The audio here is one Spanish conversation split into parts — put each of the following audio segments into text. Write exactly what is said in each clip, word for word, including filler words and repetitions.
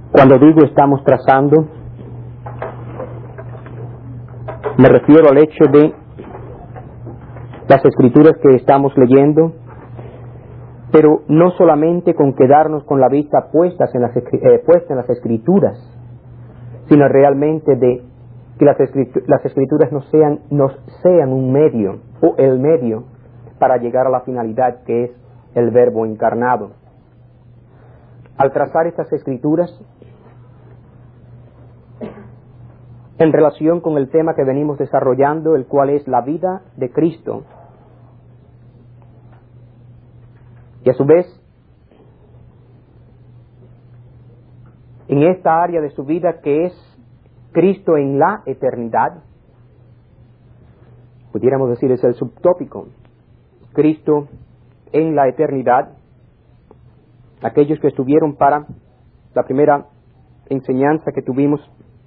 Cuando digo estamos trazando, me refiero al hecho de las escrituras que estamos leyendo, pero no solamente con quedarnos con la vista puestas en las, eh, puesta en las escrituras, sino realmente de que las, escritu las escrituras no sean, no sean un medio o el medio para llegar a la finalidad que es el Verbo encarnado. Al trazar estas escrituras en relación con el tema que venimos desarrollando, el cual es la vida de Cristo, y a su vez en esta área de su vida que es Cristo en la eternidad, pudiéramos decir es el subtópico, Cristo en la eternidad. Aquellos que estuvieron para la primera enseñanza que tuvimos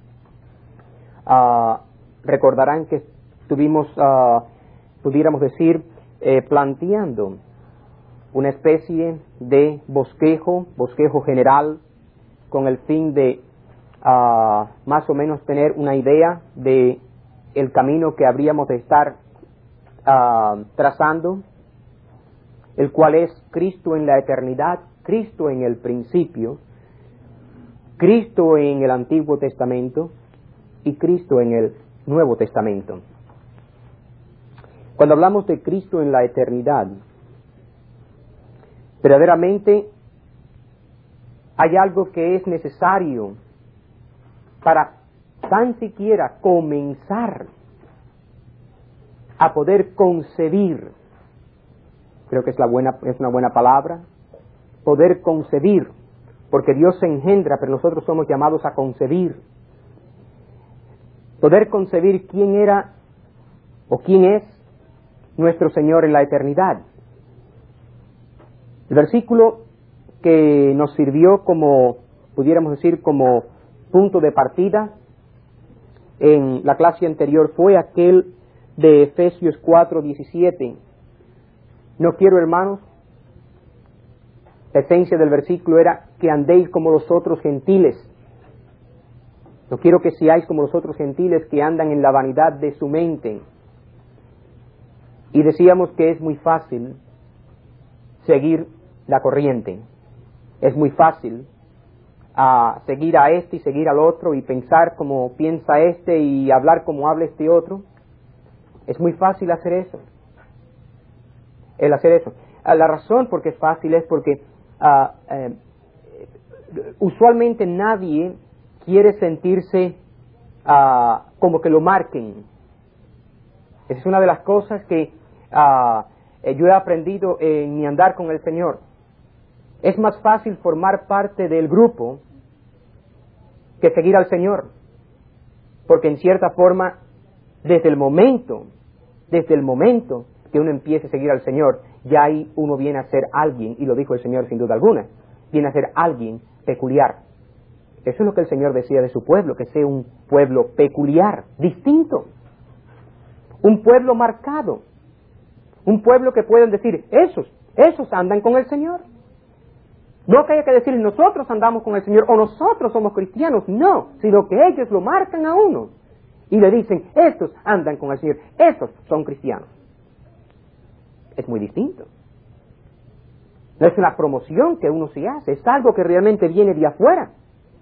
uh, recordarán que estuvimos, uh, pudiéramos decir, eh, planteando una especie de bosquejo, bosquejo general, con el fin de uh, más o menos tener una idea de el camino que habríamos de estar uh, trazando, el cual es Cristo en la eternidad, Cristo en el principio, Cristo en el Antiguo Testamento y Cristo en el Nuevo Testamento. Cuando hablamos de Cristo en la eternidad, verdaderamente hay algo que es necesario para tan siquiera comenzar a poder concebir, creo que es, la buena, es una buena palabra, poder concebir, porque Dios se engendra, pero nosotros somos llamados a concebir. Poder concebir quién era o quién es nuestro Señor en la eternidad. El versículo que nos sirvió como, pudiéramos decir, como punto de partida en la clase anterior fue aquel de Efesios cuatro diecisiete. No quiero, hermanos, la esencia del versículo era que andéis como los otros gentiles. No quiero que seáis como los otros gentiles que andan en la vanidad de su mente. Y decíamos que es muy fácil seguir la corriente. Es muy fácil uh, seguir a este y seguir al otro y pensar como piensa este y hablar como habla este otro. Es muy fácil hacer eso. El hacer eso. Uh, la razón por qué es fácil es porque uh, eh, usualmente nadie quiere sentirse uh, como que lo marquen. Esa es una de las cosas que uh, yo he aprendido en mi andar con el Señor. Es más fácil formar parte del grupo que seguir al Señor, porque en cierta forma, desde el momento, desde el momento que uno empiece a seguir al Señor, ya ahí uno viene a ser alguien, y lo dijo el Señor sin duda alguna, viene a ser alguien peculiar. Eso es lo que el Señor decía de su pueblo, que sea un pueblo peculiar, distinto, un pueblo marcado, un pueblo que pueden decir, esos, esos andan con el Señor. No que haya que decir, nosotros andamos con el Señor, o nosotros somos cristianos, no, sino que ellos lo marcan a uno, y le dicen, estos andan con el Señor, estos son cristianos. Es muy distinto. No es una promoción que uno se hace, es algo que realmente viene de afuera,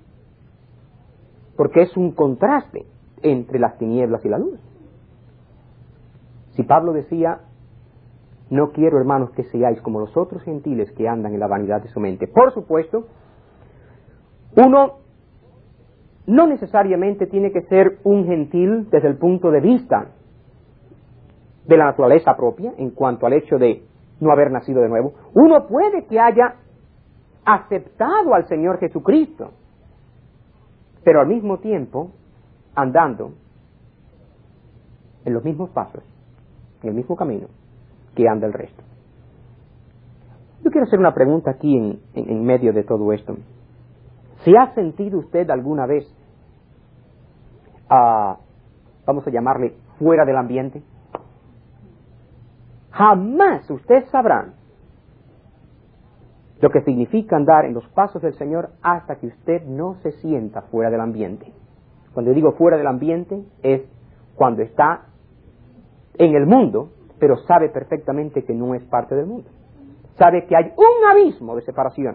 porque es un contraste entre las tinieblas y la luz. Si Pablo decía, no quiero, hermanos, que seáis como los otros gentiles que andan en la vanidad de su mente. Por supuesto, uno no necesariamente tiene que ser un gentil desde el punto de vista de la naturaleza propia, en cuanto al hecho de no haber nacido de nuevo. Uno puede que haya aceptado al Señor Jesucristo, pero al mismo tiempo andando en los mismos pasos, en el mismo camino que anda el resto. Yo quiero hacer una pregunta aquí en, en, en medio de todo esto. ¿Se ha sentido usted alguna vez, uh, vamos a llamarle, fuera del ambiente? Jamás usted sabrá lo que significa andar en los pasos del Señor hasta que usted no se sienta fuera del ambiente. Cuando digo fuera del ambiente es cuando está en el mundo, pero sabe perfectamente que no es parte del mundo. Sabe que hay un abismo de separación.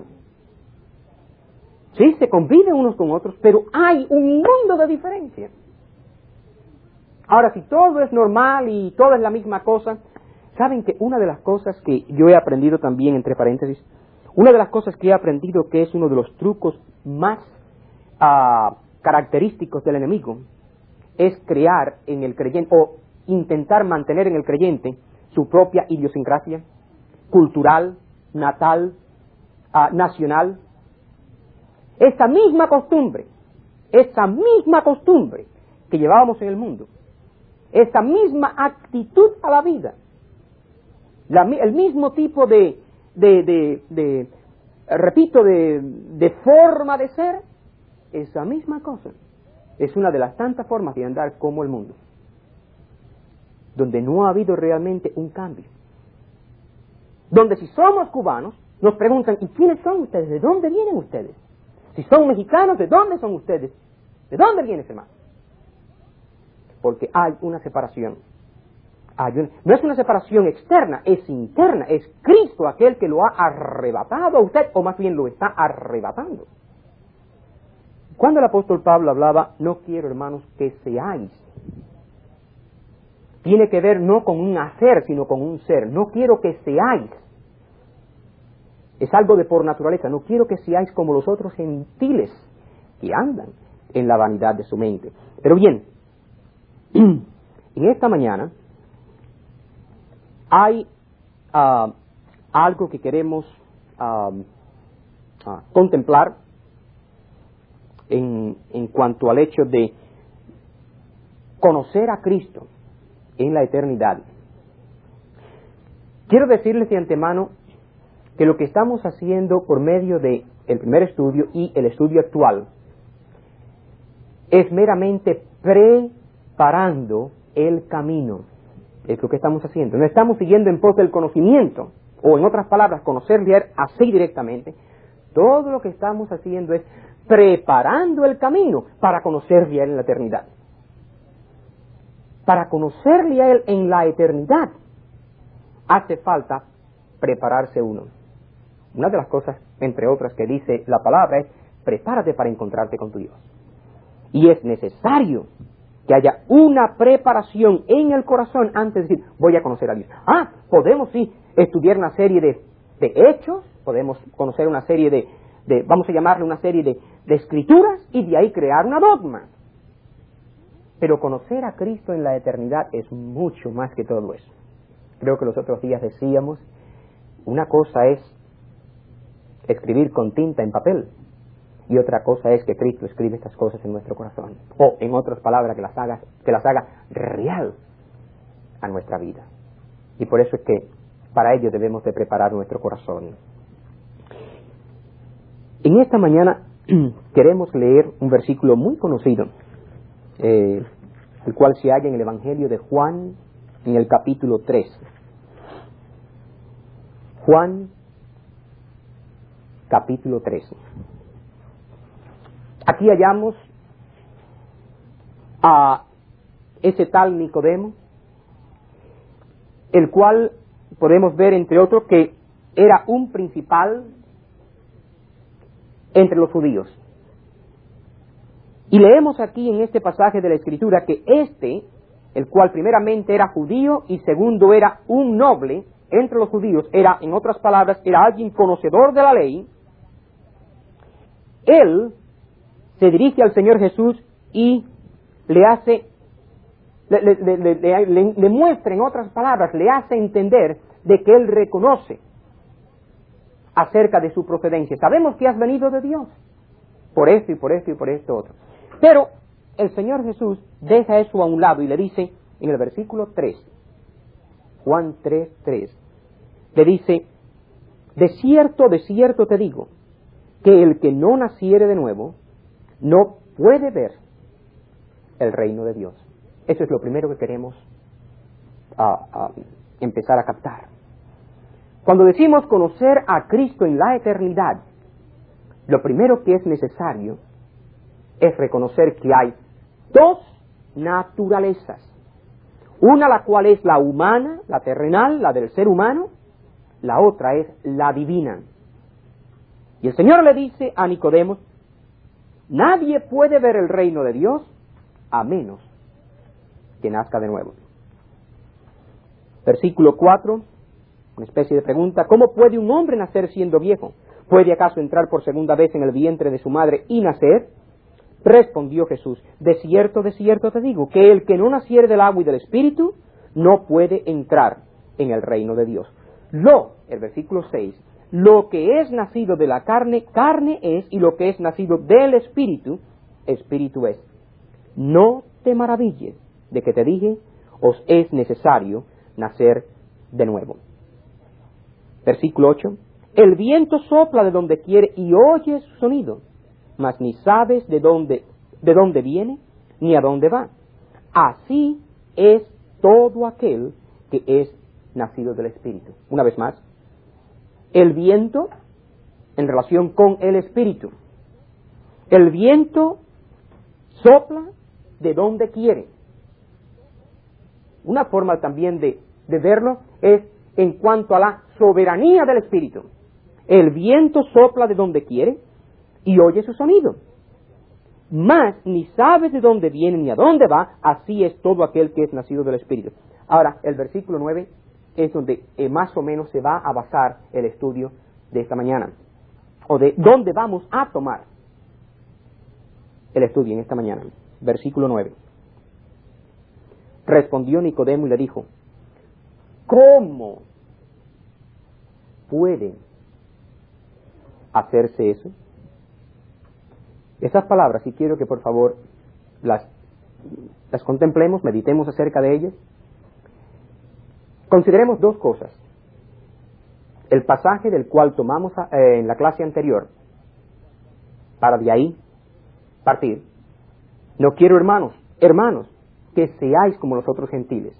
Sí, se conviven unos con otros, pero hay un mundo de diferencia. Ahora, si todo es normal y todo es la misma cosa, saben que una de las cosas que yo he aprendido también, entre paréntesis, una de las cosas que he aprendido que es uno de los trucos más uh, característicos del enemigo, es crear en el creyente, o intentar mantener en el creyente, su propia idiosincrasia cultural, natal, uh, nacional. Esa misma costumbre, esa misma costumbre que llevábamos en el mundo, esa misma actitud a la vida, la, el mismo tipo de, de, de, de repito, de, de forma de ser, esa misma cosa es una de las tantas formas de andar como el mundo, donde no ha habido realmente un cambio. Donde si somos cubanos, nos preguntan, ¿y quiénes son ustedes? ¿De dónde vienen ustedes? Si son mexicanos, ¿de dónde son ustedes? ¿De dónde viene ese hermano? Porque hay una separación. Hay una, no es una separación externa, es interna. Es Cristo aquel que lo ha arrebatado a usted, o más bien lo está arrebatando. Cuando el apóstol Pablo hablaba, no quiero, hermanos, que seáis, tiene que ver no con un hacer, sino con un ser. No quiero que seáis. Es algo de por naturaleza. No quiero que seáis como los otros gentiles que andan en la vanidad de su mente. Pero bien, en esta mañana hay uh, algo que queremos uh, uh, contemplar en, en cuanto al hecho de conocer a Cristo en la eternidad. Quiero decirles de antemano que lo que estamos haciendo por medio de el primer estudio y el estudio actual es meramente preparando el camino. Es lo que estamos haciendo. No estamos siguiendo en pos del conocimiento, o en otras palabras, conocer leer así directamente. Todo lo que estamos haciendo es preparando el camino para conocerle a Él en la eternidad. Para conocerle a Él en la eternidad hace falta prepararse uno. Una de las cosas, entre otras, que dice la palabra es, prepárate para encontrarte con tu Dios. Y es necesario que haya una preparación en el corazón antes de decir, voy a conocer a Dios. Ah, podemos sí estudiar una serie de, de hechos, podemos conocer una serie de, de, vamos a llamarle una serie de, de escrituras, y de ahí crear una dogma. Pero conocer a Cristo en la eternidad es mucho más que todo eso. Creo que los otros días decíamos, una cosa es escribir con tinta en papel, y otra cosa es que Cristo escribe estas cosas en nuestro corazón, o en otras palabras, que las haga, que las haga real a nuestra vida. Y por eso es que para ello debemos de preparar nuestro corazón. En esta mañana queremos leer un versículo muy conocido, eh, el cual se halla en el Evangelio de Juan, en el capítulo tres. Juan, capítulo tres. Aquí hallamos a ese tal Nicodemo, el cual podemos ver, entre otros, que era un principal entre los judíos. Y leemos aquí en este pasaje de la Escritura que este, el cual primeramente era judío y segundo era un noble entre los judíos, era, en otras palabras, era alguien conocedor de la ley, él se dirige al Señor Jesús y le hace, le, le, le, le, le, le muestra, en otras palabras, le hace entender de que él reconoce acerca de su procedencia. Sabemos que has venido de Dios, por esto y por esto y por esto otro. Pero el Señor Jesús deja eso a un lado y le dice, en el versículo tres, Juan tres, tres, le dice, de cierto, de cierto te digo, que el que no naciere de nuevo, no puede ver el reino de Dios. Eso es lo primero que queremos uh, uh, empezar a captar. Cuando decimos conocer a Cristo en la eternidad, lo primero que es necesario es reconocer que hay dos naturalezas. Una la cual es la humana, la terrenal, la del ser humano, la otra es la divina. Y el Señor le dice a Nicodemo, nadie puede ver el reino de Dios a menos que nazca de nuevo. Versículo cuatro, una especie de pregunta, ¿cómo puede un hombre nacer siendo viejo? ¿Puede acaso entrar por segunda vez en el vientre de su madre y nacer? Respondió Jesús, de cierto, de cierto te digo, que el que no naciere del agua y del Espíritu, no puede entrar en el reino de Dios. Lo, el versículo seis, lo que es nacido de la carne, carne es, y lo que es nacido del Espíritu, Espíritu es. No te maravilles de que te dije, os es necesario nacer de nuevo. Versículo ocho, el viento sopla de donde quiere y oye su sonido, mas ni sabes de dónde, de dónde viene ni a dónde va. Así es todo aquel que es nacido del Espíritu. Una vez más, el viento en relación con el Espíritu. El viento sopla de donde quiere. Una forma también de, de verlo es en cuanto a la soberanía del Espíritu. El viento sopla de donde quiere y oye su sonido. Mas ni sabes de dónde viene ni a dónde va, así es todo aquel que es nacido del Espíritu. Ahora, el versículo nueve es donde eh, más o menos se va a basar el estudio de esta mañana, o de dónde vamos a tomar el estudio en esta mañana. Versículo nueve. Respondió Nicodemo y le dijo, ¿cómo puede hacerse eso? Esas palabras, si quiero que por favor las, las contemplemos, meditemos acerca de ellas. Consideremos dos cosas. El pasaje del cual tomamos eh, en la clase anterior, para de ahí partir. No quiero, hermanos, hermanos, que seáis como los otros gentiles.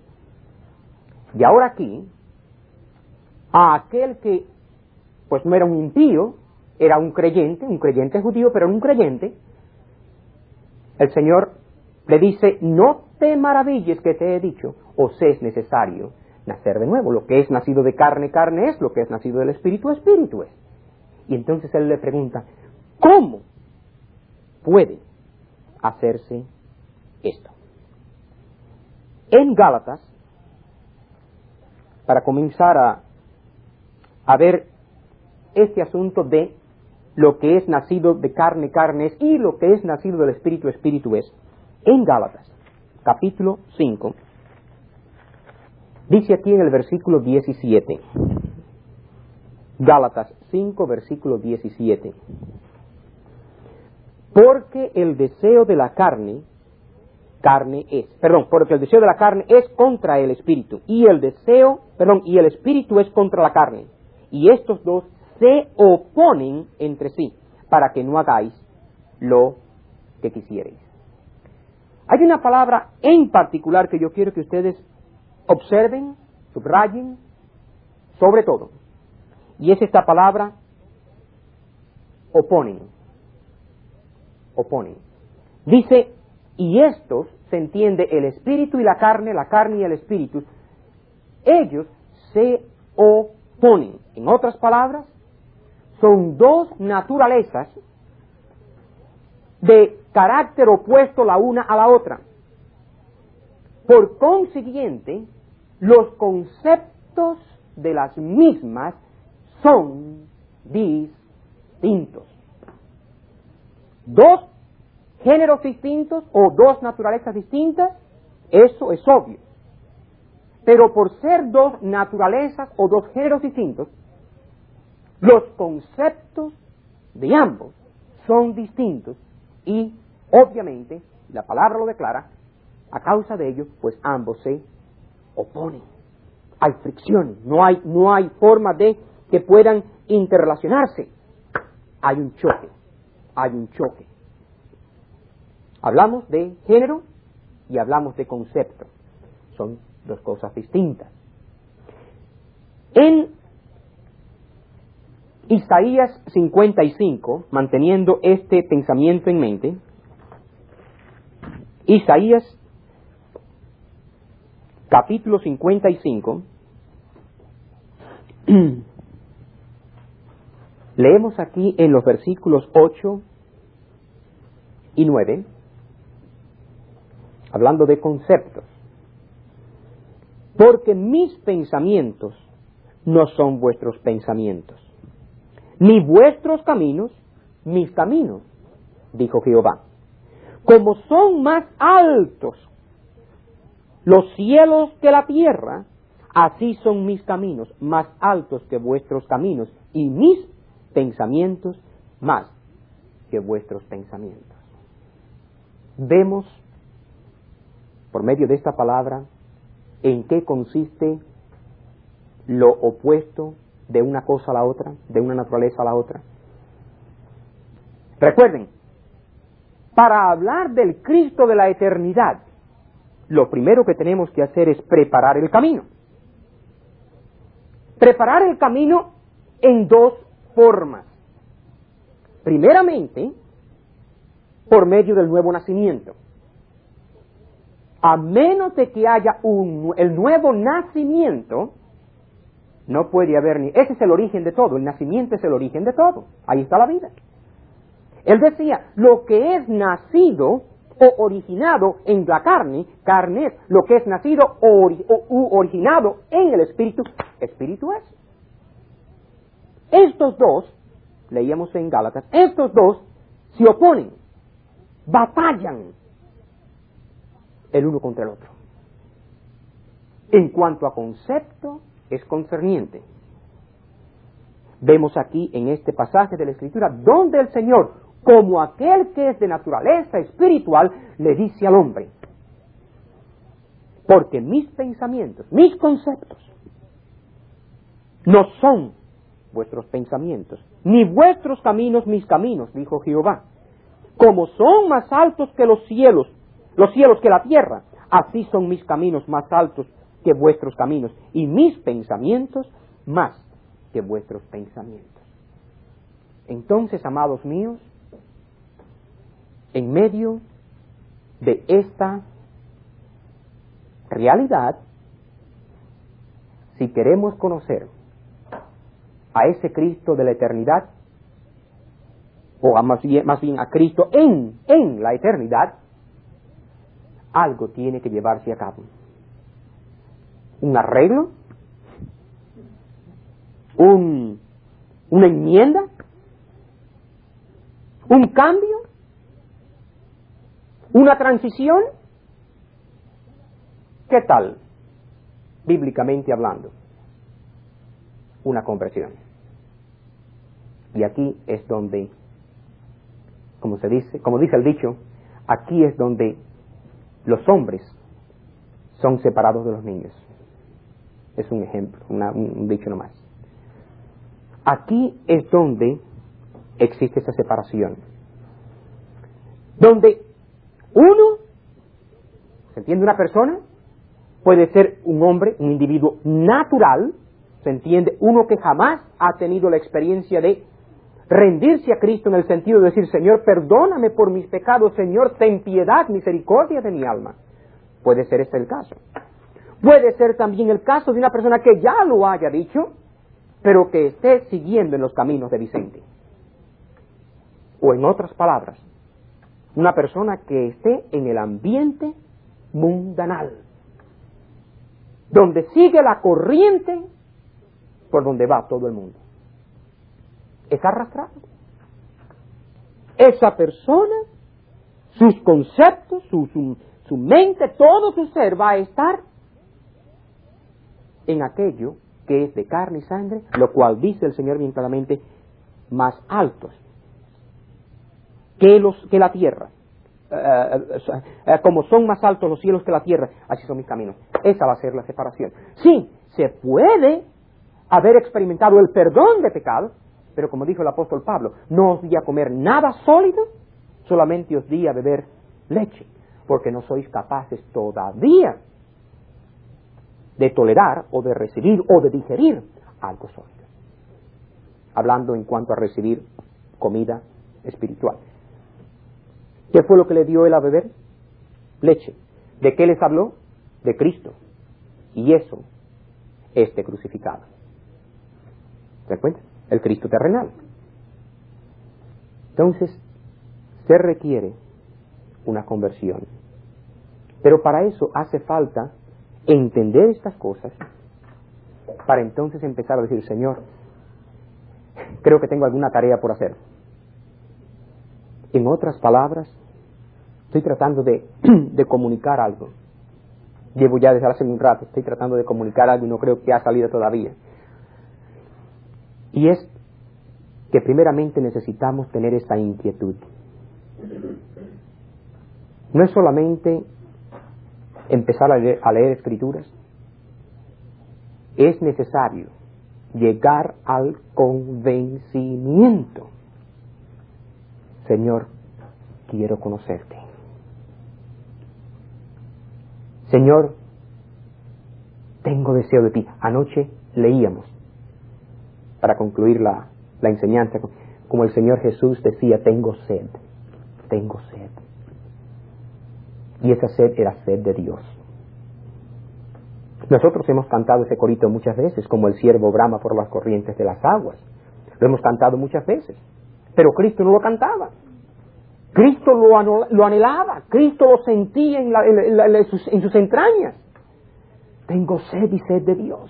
Y ahora aquí, a aquel que pues no era un impío, era un creyente, un creyente judío, pero no un creyente, el Señor le dice, no te maravilles que te he dicho, os es necesario nacer de nuevo. Lo que es nacido de carne, carne es, lo que es nacido del Espíritu, Espíritu es. Y entonces él le pregunta, ¿cómo puede hacerse esto? En Gálatas, para comenzar a, a ver este asunto de lo que es nacido de carne, carne es, y lo que es nacido del Espíritu, Espíritu es. En Gálatas, capítulo cinco, dice aquí en el versículo diecisiete, Gálatas cinco, versículo diecisiete, porque el deseo de la carne, carne es, perdón, porque el deseo de la carne es contra el Espíritu, y el deseo, perdón, y el Espíritu es contra la carne, y estos dos se oponen entre sí, para que no hagáis lo que quisierais. Hay una palabra en particular que yo quiero que ustedes observen, subrayen, sobre todo, y es esta palabra, oponen. Oponen. Dice, y estos, se entiende el espíritu y la carne, la carne y el espíritu, ellos se oponen. En otras palabras, son dos naturalezas de carácter opuesto la una a la otra. Por consiguiente, los conceptos de las mismas son distintos. Dos géneros distintos o dos naturalezas distintas, eso es obvio. Pero por ser dos naturalezas o dos géneros distintos, los conceptos de ambos son distintos y, obviamente, la palabra lo declara, a causa de ello, pues ambos se oponen. Hay fricción, no hay, no hay forma de que puedan interrelacionarse. Hay un choque, hay un choque. Hablamos de género y hablamos de concepto. Son dos cosas distintas. En Isaías cincuenta y cinco, manteniendo este pensamiento en mente, Isaías capítulo cincuenta y cinco, leemos aquí en los versículos ocho y nueve, hablando de conceptos. Porque mis pensamientos no son vuestros pensamientos, ni vuestros caminos mis caminos, dijo Jehová. Como son más altos los cielos que la tierra, así son mis caminos más altos que vuestros caminos, y mis pensamientos más que vuestros pensamientos. Vemos, por medio de esta palabra, en qué consiste lo opuesto de una cosa a la otra, de una naturaleza a la otra. Recuerden, para hablar del Cristo de la eternidad, lo primero que tenemos que hacer es preparar el camino. Preparar el camino en dos formas. Primeramente, por medio del nuevo nacimiento. A menos de que haya un, el nuevo nacimiento, no puede haber ni... Ese es el origen de todo, el nacimiento es el origen de todo. Ahí está la vida. Él decía, lo que es nacido o originado en la carne, carne es. Lo que es nacido o, ori, o u, originado en el espíritu, espíritu es. Estos dos, leíamos en Gálatas, estos dos se oponen, batallan el uno contra el otro. En cuanto a concepto, es concerniente. Vemos aquí en este pasaje de la Escritura donde el Señor, como aquel que es de naturaleza espiritual, le dice al hombre, porque mis pensamientos, mis conceptos, no son vuestros pensamientos, ni vuestros caminos mis caminos, dijo Jehová. Como son más altos que los cielos, los cielos que la tierra, así son mis caminos más altos que vuestros caminos, y mis pensamientos más que vuestros pensamientos. Entonces, amados míos, en medio de esta realidad, si queremos conocer a ese Cristo de la eternidad, o a más, bien, más bien a Cristo en, en la eternidad, algo tiene que llevarse a cabo. Un arreglo, un, una enmienda, un cambio, una transición. ¿Qué tal, bíblicamente hablando? Una conversión. Y aquí es donde, como se dice, como dice el dicho, aquí es donde los hombres son separados de los niños. Es un ejemplo, una, un dicho nomás. Aquí es donde existe esa separación. Donde uno, ¿se entiende? Una persona puede ser un hombre, un individuo natural, ¿se entiende? Uno que jamás ha tenido la experiencia de rendirse a Cristo en el sentido de decir, Señor, perdóname por mis pecados, Señor, ten piedad, misericordia de mi alma. Puede ser este el caso. Puede ser también el caso de una persona que ya lo haya dicho, pero que esté siguiendo en los caminos de Vicente. O en otras palabras, una persona que esté en el ambiente mundanal, donde sigue la corriente por donde va todo el mundo. Es arrastrado. Esa persona, sus conceptos, su, su, su mente, todo su ser va a estar en aquello que es de carne y sangre, lo cual dice el Señor bien claramente, más altos que, los, que la tierra. Uh, uh, uh, como son más altos los cielos que la tierra, así son mis caminos. Esa va a ser la separación. Sí, se puede haber experimentado el perdón de pecados, pero como dijo el apóstol Pablo, no os di a comer nada sólido, solamente os di a beber leche, porque no sois capaces todavía de tolerar o de recibir o de digerir algo sólido. hablando en cuanto a recibir comida espiritual. ¿Qué fue lo que le dio él a beber? Leche. ¿De qué les habló? De Cristo. Y eso, este crucificado. ¿Se dan cuenta? El Cristo terrenal. Entonces, se requiere una conversión. Pero para eso hace falta entender estas cosas, para entonces empezar a decir, Señor, creo que tengo alguna tarea por hacer. En otras palabras, estoy tratando de, de comunicar algo. Llevo ya desde hace un rato, estoy tratando de comunicar algo y no creo que ha salido todavía. Y es que primeramente necesitamos tener esa inquietud. No es solamente empezar a leer, a leer escrituras, es necesario llegar al convencimiento. Señor, quiero conocerte. Señor, tengo deseo de ti. Anoche leíamos, para concluir la, la enseñanza, como el Señor Jesús decía, tengo sed, tengo sed. Y esa sed era sed de Dios. Nosotros hemos cantado ese corito muchas veces, como el ciervo brama por las corrientes de las aguas. Lo hemos cantado muchas veces, pero Cristo no lo cantaba. Cristo lo, anul- lo anhelaba, Cristo lo sentía en, la, en, la, en, sus, en sus entrañas. Tengo sed y sed de Dios.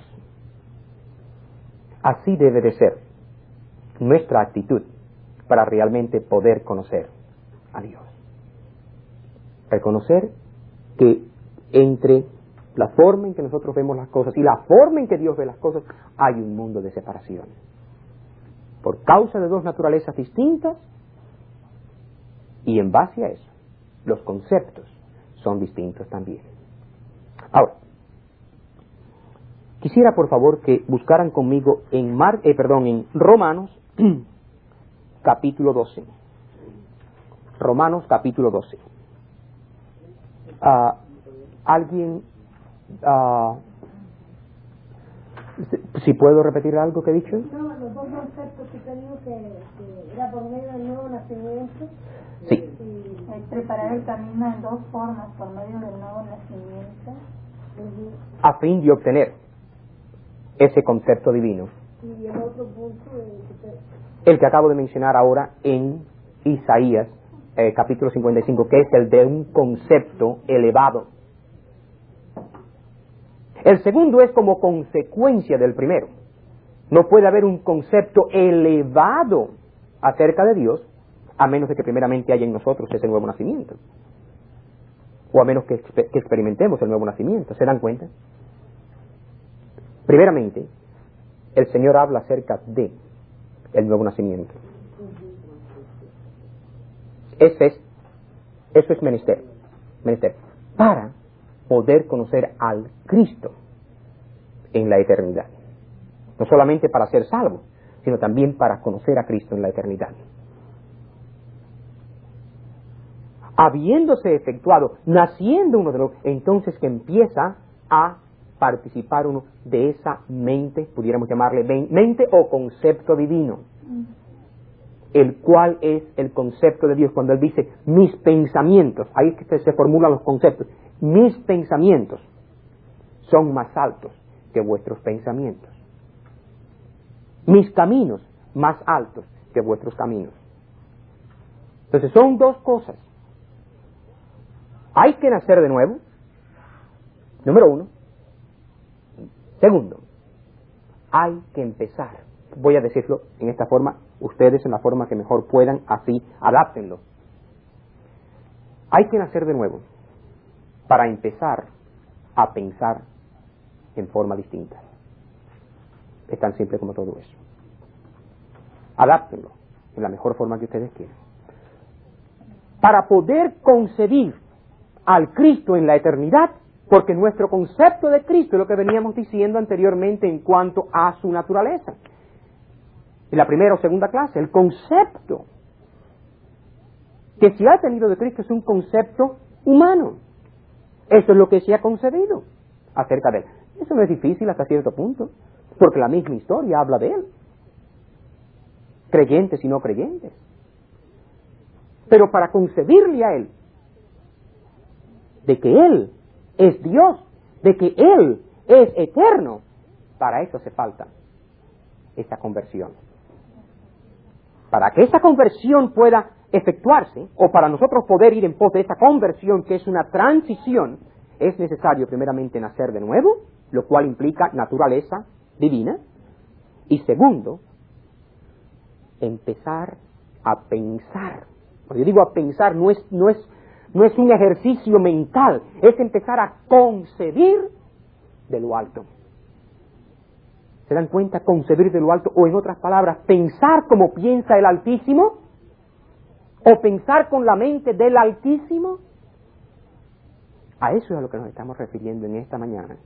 Así debe de ser nuestra actitud para realmente poder conocer a Dios. Reconocer que entre la forma en que nosotros vemos las cosas y la forma en que Dios ve las cosas, hay un mundo de separación. Por causa de dos naturalezas distintas, y en base a eso, los conceptos son distintos también. Ahora, quisiera por favor que buscaran conmigo en, Mar, eh, perdón, en Romanos capítulo doce. Romanos capítulo doce. Uh, ¿Alguien, uh, si puedo repetir algo que he dicho? No, los dos conceptos que te digo que, que era por medio del nuevo nacimiento. Sí. Y preparar el camino en dos formas, por medio del nuevo nacimiento. A fin de obtener ese concepto divino. Y el otro punto, el que, el que acabo de mencionar ahora en Isaías, eh, capítulo cincuenta y cinco, que es el de un concepto elevado. El segundo es como consecuencia del primero. No puede haber un concepto elevado acerca de Dios a menos de que primeramente haya en nosotros ese nuevo nacimiento, o a menos que, que experimentemos el nuevo nacimiento. ¿Se dan cuenta? Primeramente, el Señor habla acerca de el nuevo nacimiento. Ese es, eso es menester, menester, para poder conocer al Cristo en la eternidad. No solamente para ser salvo, sino también para conocer a Cristo en la eternidad. Habiéndose efectuado, naciendo uno de los, entonces que empieza a participar uno de esa mente, pudiéramos llamarle mente o concepto divino, el cual es el concepto de Dios. Cuando Él dice, mis pensamientos, ahí es que se formulan los conceptos, mis pensamientos son más altos que vuestros pensamientos, mis caminos más altos que vuestros caminos. Entonces son dos cosas. Hay que nacer de nuevo, número uno. Segundo, hay que empezar. Voy a decirlo en esta forma, ustedes en la forma que mejor puedan, así, adáptenlo. Hay que nacer de nuevo para empezar a pensar en forma distinta. Es tan simple como todo eso. Adáptenlo en la mejor forma que ustedes quieran. Para poder concebir al Cristo en la eternidad, porque nuestro concepto de Cristo es lo que veníamos diciendo anteriormente en cuanto a su naturaleza. En la primera o segunda clase, el concepto que se ha tenido de Cristo es un concepto humano. Eso es lo que se ha concebido acerca de Él. Eso no es difícil hasta cierto punto, porque la misma historia habla de Él. creyentes y no creyentes. Pero para concebirle a Él, de que Él es Dios, de que Él es eterno, para eso hace falta esa conversión. Para que esa conversión pueda efectuarse, o para nosotros poder ir en pos de esa conversión, que es una transición, es necesario primeramente nacer de nuevo, lo cual implica naturaleza divina, y segundo, empezar a pensar. Cuando yo digo a pensar, no es, no es, no es un ejercicio mental, es empezar a concebir de lo alto. ¿Se dan cuenta? Concebir de lo alto, o en otras palabras, pensar como piensa el Altísimo, o pensar con la mente del Altísimo. A eso es a lo que nos estamos refiriendo en esta mañana.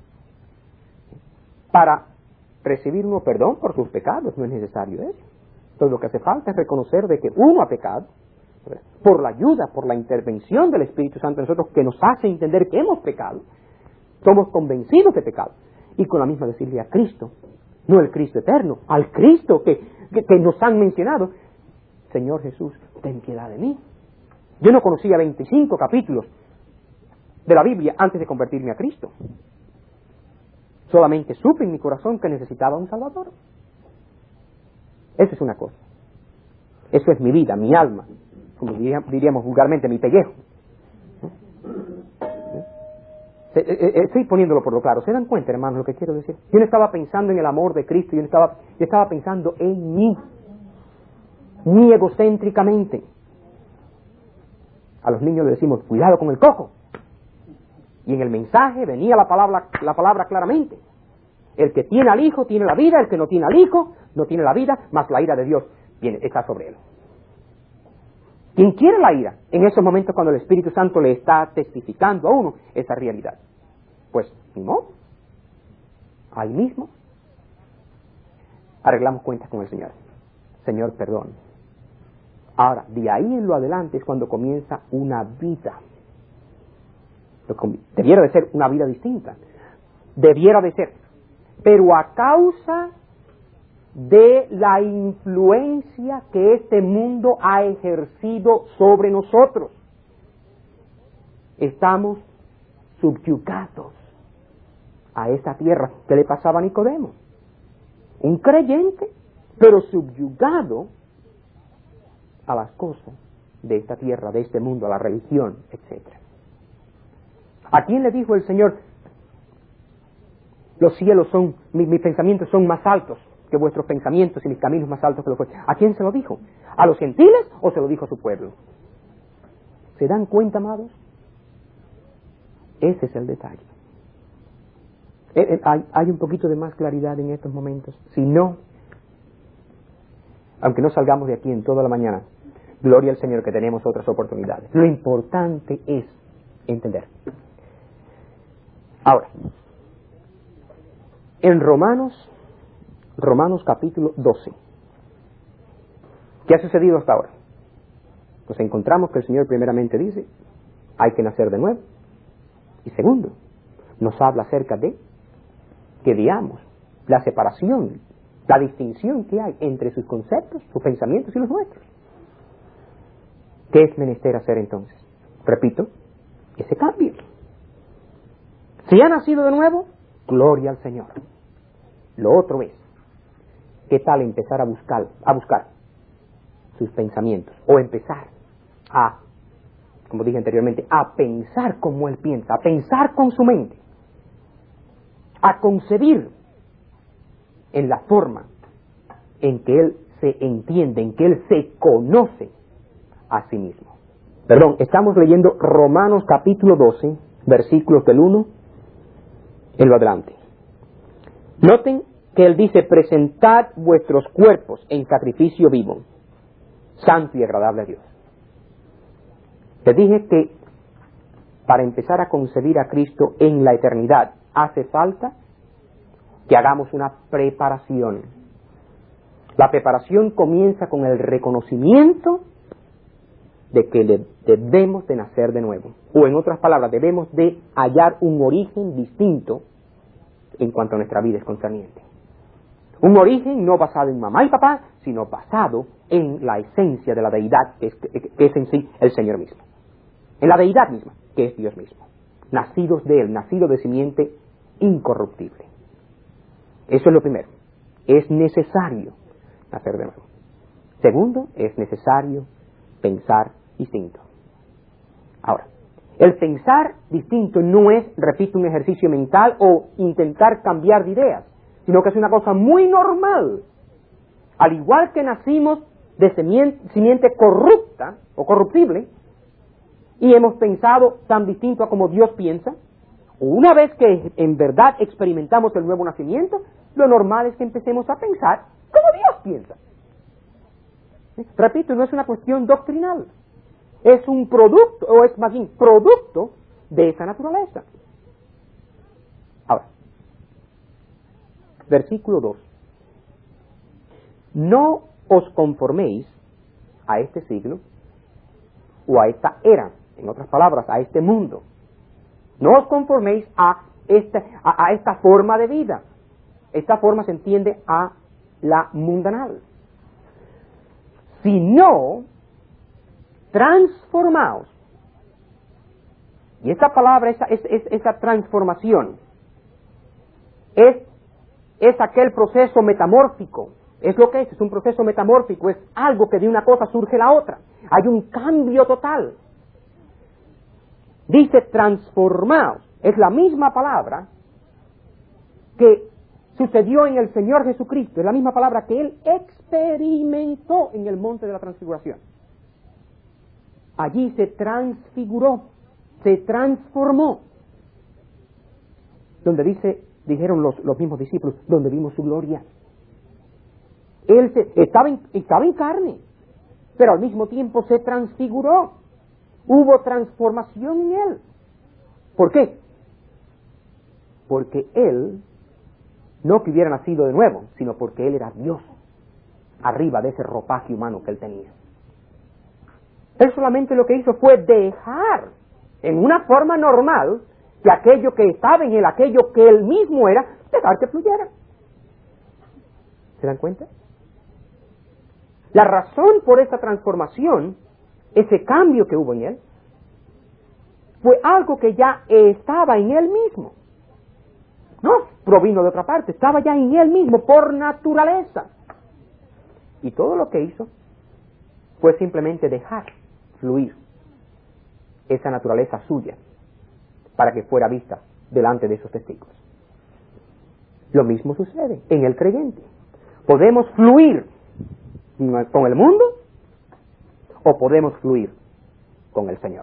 Para recibir uno perdón por sus pecados no es necesario eso. Entonces lo que hace falta es reconocer de que uno ha pecado, por la ayuda, por la intervención del Espíritu Santo en nosotros, que nos hace entender que hemos pecado. Somos convencidos de pecado. Y con la misma decirle a Cristo, no el Cristo eterno, al Cristo que, que, que nos han mencionado: Señor Jesús, ten piedad de mí. Yo no conocía veinticinco capítulos de la Biblia antes de convertirme a Cristo. Solamente supe en mi corazón que necesitaba un Salvador. Eso es una cosa. Eso es mi vida, mi alma, como diríamos vulgarmente, mi pellejo. Estoy poniéndolo por lo claro. ¿Se dan cuenta, hermanos, lo que quiero decir? Yo no estaba pensando en el amor de Cristo, yo no estaba, yo estaba pensando en mí, muy egocéntricamente. A los niños les decimos, cuidado con el coco. Y en el mensaje venía la palabra, la palabra claramente. El que tiene al Hijo tiene la vida, el que no tiene al Hijo no tiene la vida, mas la ira de Dios viene, está sobre él. ¿Quién quiere la ira? En esos momentos cuando el Espíritu Santo le está testificando a uno esa realidad. Pues, ni modo. Ahí mismo arreglamos cuentas con el Señor. Señor, perdón. Ahora, de ahí en lo adelante es cuando comienza una vida. Debiera de ser una vida distinta. Debiera de ser. Pero a causa de la influencia que este mundo ha ejercido sobre nosotros, estamos subyugados a esa tierra. ¿Qué le pasaba a Nicodemo? Un creyente, pero subyugado a las cosas de esta tierra, de este mundo, a la religión, etcétera. ¿A quién le dijo el Señor: los cielos son, mis, mis pensamientos son más altos que vuestros pensamientos y mis caminos más altos que los vuestros? ¿A quién se lo dijo? ¿A los gentiles o se lo dijo a su pueblo? ¿Se dan cuenta, amados? Ese es el detalle. Eh, eh, hay, hay un poquito de más claridad en estos momentos. Si no, aunque no salgamos de aquí en toda la mañana, gloria al Señor que tenemos otras oportunidades. Lo importante es entender. Ahora, en Romanos, Romanos capítulo doce, ¿qué ha sucedido hasta ahora? Nos encontramos que el Señor primeramente dice, hay que nacer de nuevo. Y segundo, nos habla acerca de que veamos la separación, la distinción que hay entre sus conceptos, sus pensamientos y los nuestros. ¿Qué es menester hacer entonces? Repito, ese cambio. Si ha nacido de nuevo, gloria al Señor. Lo otro es, ¿qué tal empezar a buscar, a buscar sus pensamientos? O empezar a, como dije anteriormente, a pensar como Él piensa, a pensar con su mente, a concebir en la forma en que Él se entiende, en que Él se conoce a sí mismo. Perdón, estamos leyendo Romanos capítulo doce, versículos del uno en lo adelante. Noten que Él dice, presentad vuestros cuerpos en sacrificio vivo, santo y agradable a Dios. Te dije que para empezar a concebir a Cristo en la eternidad hace falta que hagamos una preparación. La preparación comienza con el reconocimiento de que le debemos de nacer de nuevo. O en otras palabras, debemos de hallar un origen distinto en cuanto a nuestra vida es concerniente. Un origen no basado en mamá y papá, sino basado en la esencia de la deidad, que es, que es en sí el Señor mismo. En la deidad misma, que es Dios mismo. Nacidos de Él, nacidos de simiente incorruptible. Eso es lo primero. Es necesario nacer de nuevo. Segundo, es necesario pensar distinto. Ahora, el pensar distinto no es, repito, un ejercicio mental o intentar cambiar de ideas, sino que es una cosa muy normal. Al igual que nacimos de simiente, simiente corrupta o corruptible, y hemos pensado tan distinto a como Dios piensa, una vez que en verdad experimentamos el nuevo nacimiento, lo normal es que empecemos a pensar como Dios piensa. Repito, no es una cuestión doctrinal, es un producto, o es más bien producto de esa naturaleza. Ahora, versículo dos. No os conforméis a este siglo o a esta era, en otras palabras, a este mundo. No os conforméis a esta, a, a esta forma de vida. Esta forma se entiende a la mundanal. Sino, transformaos. Y esta palabra, esa, es, es, esa transformación, es, es aquel proceso metamórfico. Es lo que es, es un proceso metamórfico, es algo que de una cosa surge la otra. Hay un cambio total. Dice transformaos, es la misma palabra que sucedió en el Señor Jesucristo, es la misma palabra que Él experimentó en el monte de la transfiguración. Allí se transfiguró, se transformó. Donde dice, dijeron los, los mismos discípulos, donde vimos su gloria. Él se, estaba, en, estaba en carne, pero al mismo tiempo se transfiguró. Hubo transformación en Él. ¿Por qué? Porque Él, no que hubiera nacido de nuevo, sino porque Él era Dios, arriba de ese ropaje humano que Él tenía. Él solamente lo que hizo fue dejar, en una forma normal, que aquello que estaba en Él, aquello que Él mismo era, dejar que fluyera. ¿Se dan cuenta? La razón por esa transformación, ese cambio que hubo en Él, fue algo que ya estaba en Él mismo. No provino de otra parte, estaba ya en Él mismo, por naturaleza. Y todo lo que hizo fue simplemente dejar fluir esa naturaleza suya para que fuera vista delante de esos testigos. Lo mismo sucede en el creyente. Podemos fluir con el mundo o podemos fluir con el Señor.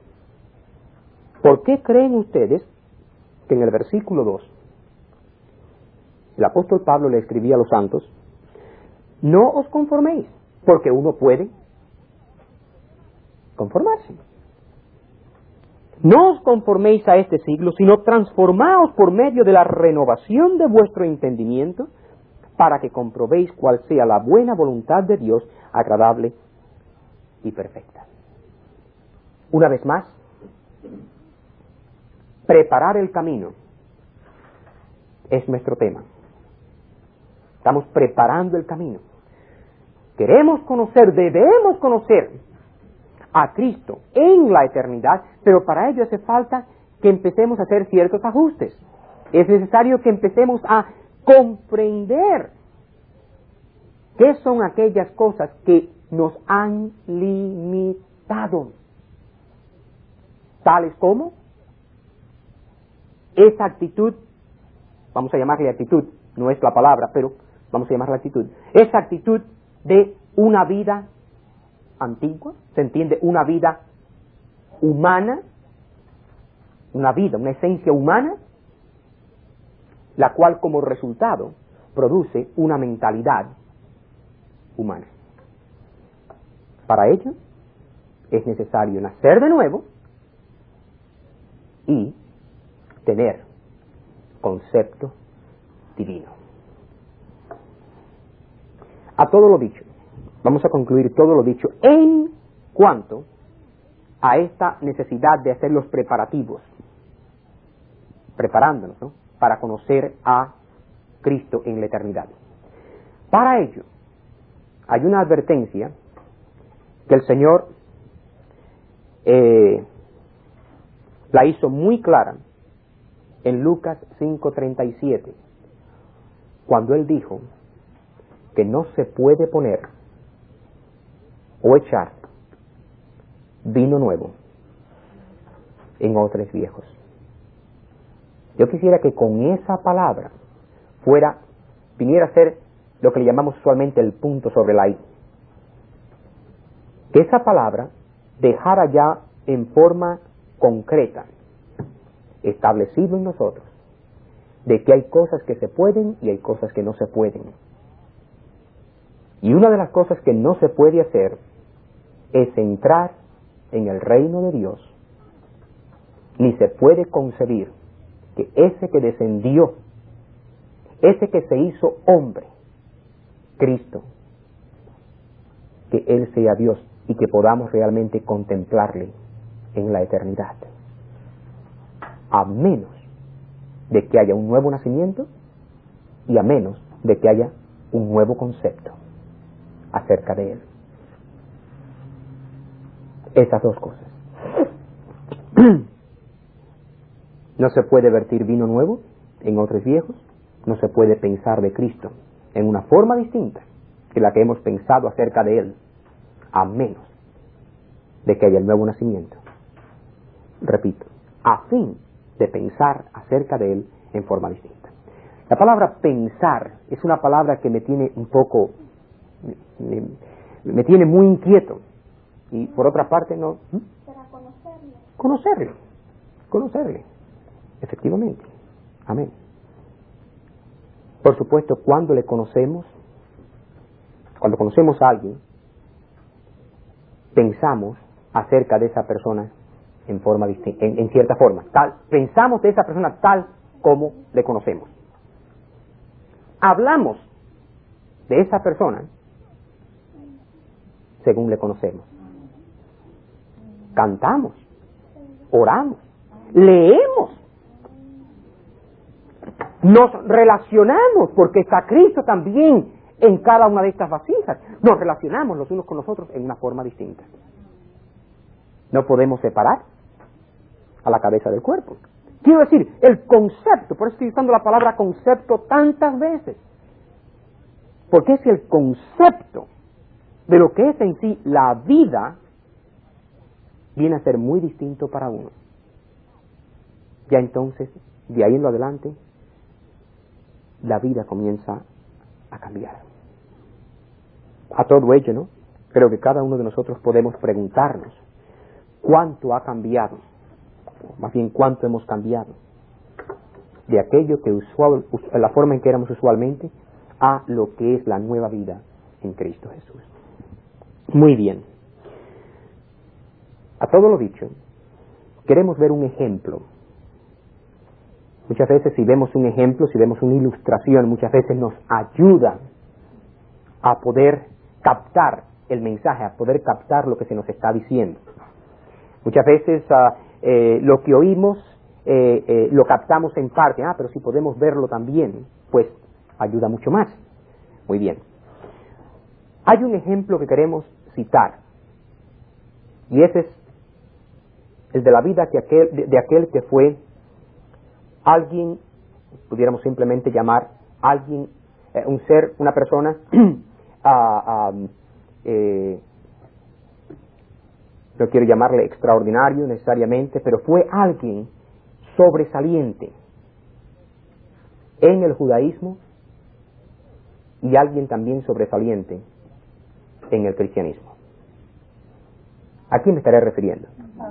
¿Por qué creen ustedes que en el versículo dos el apóstol Pablo le escribía a los santos, no os conforméis, porque uno puede conformarse? No os conforméis a este siglo, sino transformaos por medio de la renovación de vuestro entendimiento, para que comprobéis cuál sea la buena voluntad de Dios, agradable y perfecta. Una vez más, preparar el camino es nuestro tema. Estamos preparando el camino. Queremos conocer, debemos conocer a Cristo en la eternidad, pero para ello hace falta que empecemos a hacer ciertos ajustes. Es necesario que empecemos a comprender qué son aquellas cosas que nos han limitado, tales como esa actitud, vamos a llamarle actitud, no es la palabra, pero vamos a llamarla actitud, esa actitud de una vida antigua, se entiende, una vida humana, una vida, una esencia humana, la cual como resultado produce una mentalidad humana. Para ello es necesario nacer de nuevo y tener concepto divino. A todo lo dicho, vamos a concluir todo lo dicho en cuanto a esta necesidad de hacer los preparativos, preparándonos, ¿no?, para conocer a Cristo en la eternidad. Para ello, hay una advertencia que el Señor eh, la hizo muy clara en Lucas cinco treinta y siete, cuando Él dijo que no se puede poner o echar vino nuevo en odres viejos. Yo quisiera que con esa palabra fuera, viniera a ser lo que le llamamos usualmente el punto sobre la I. Que esa palabra dejara ya en forma concreta, establecido en nosotros, de que hay cosas que se pueden y hay cosas que no se pueden. Y una de las cosas que no se puede hacer es entrar en el reino de Dios, ni se puede concebir que ese que descendió, ese que se hizo hombre, Cristo, que Él sea Dios y que podamos realmente contemplarle en la eternidad, a menos de que haya un nuevo nacimiento y a menos de que haya un nuevo concepto acerca de Él. Esas dos cosas. No se puede vertir vino nuevo en odres viejos, no se puede pensar de Cristo en una forma distinta que la que hemos pensado acerca de Él, a menos de que haya el nuevo nacimiento. Repito, a fin de pensar acerca de Él en forma distinta. La palabra pensar es una palabra que me tiene un poco, me, me tiene muy inquieto, y por otra parte no. ¿Mm? Para conocerlo. Conocerle, conocerle, efectivamente. Amén. Por supuesto, cuando le conocemos, cuando conocemos a alguien, pensamos acerca de esa persona en forma distinta, en, en cierta forma, tal, pensamos de esa persona tal como le conocemos. Hablamos de esa persona según le conocemos. Cantamos, oramos, leemos, nos relacionamos, porque está Cristo también en cada una de estas vasijas. Nos relacionamos los unos con los otros en una forma distinta. No podemos separar a la cabeza del cuerpo. Quiero decir, el concepto, por eso estoy usando la palabra concepto tantas veces, porque es el concepto de lo que es en sí la vida, viene a ser muy distinto para uno. Ya entonces, de ahí en lo adelante, la vida comienza a cambiar. A todo ello, ¿no? Creo que cada uno de nosotros podemos preguntarnos cuánto ha cambiado, o más bien cuánto hemos cambiado de aquello que usual, la forma en que éramos usualmente, a lo que es la nueva vida en Cristo Jesús. Muy bien. A todo lo dicho, queremos ver un ejemplo. Muchas veces si vemos un ejemplo, si vemos una ilustración, muchas veces nos ayuda a poder captar el mensaje, a poder captar lo que se nos está diciendo. Muchas veces uh, eh, lo que oímos eh, eh, lo captamos en parte, ah, pero si podemos verlo también, pues ayuda mucho más. Muy bien. Hay un ejemplo que queremos citar, y ese es el de la vida que aquel, de, de aquel que fue alguien, pudiéramos simplemente llamar alguien, eh, un ser, una persona, uh, um, eh, no quiero llamarle extraordinario necesariamente, pero fue alguien sobresaliente en el judaísmo y alguien también sobresaliente en el cristianismo. ¿A quién me estaré refiriendo?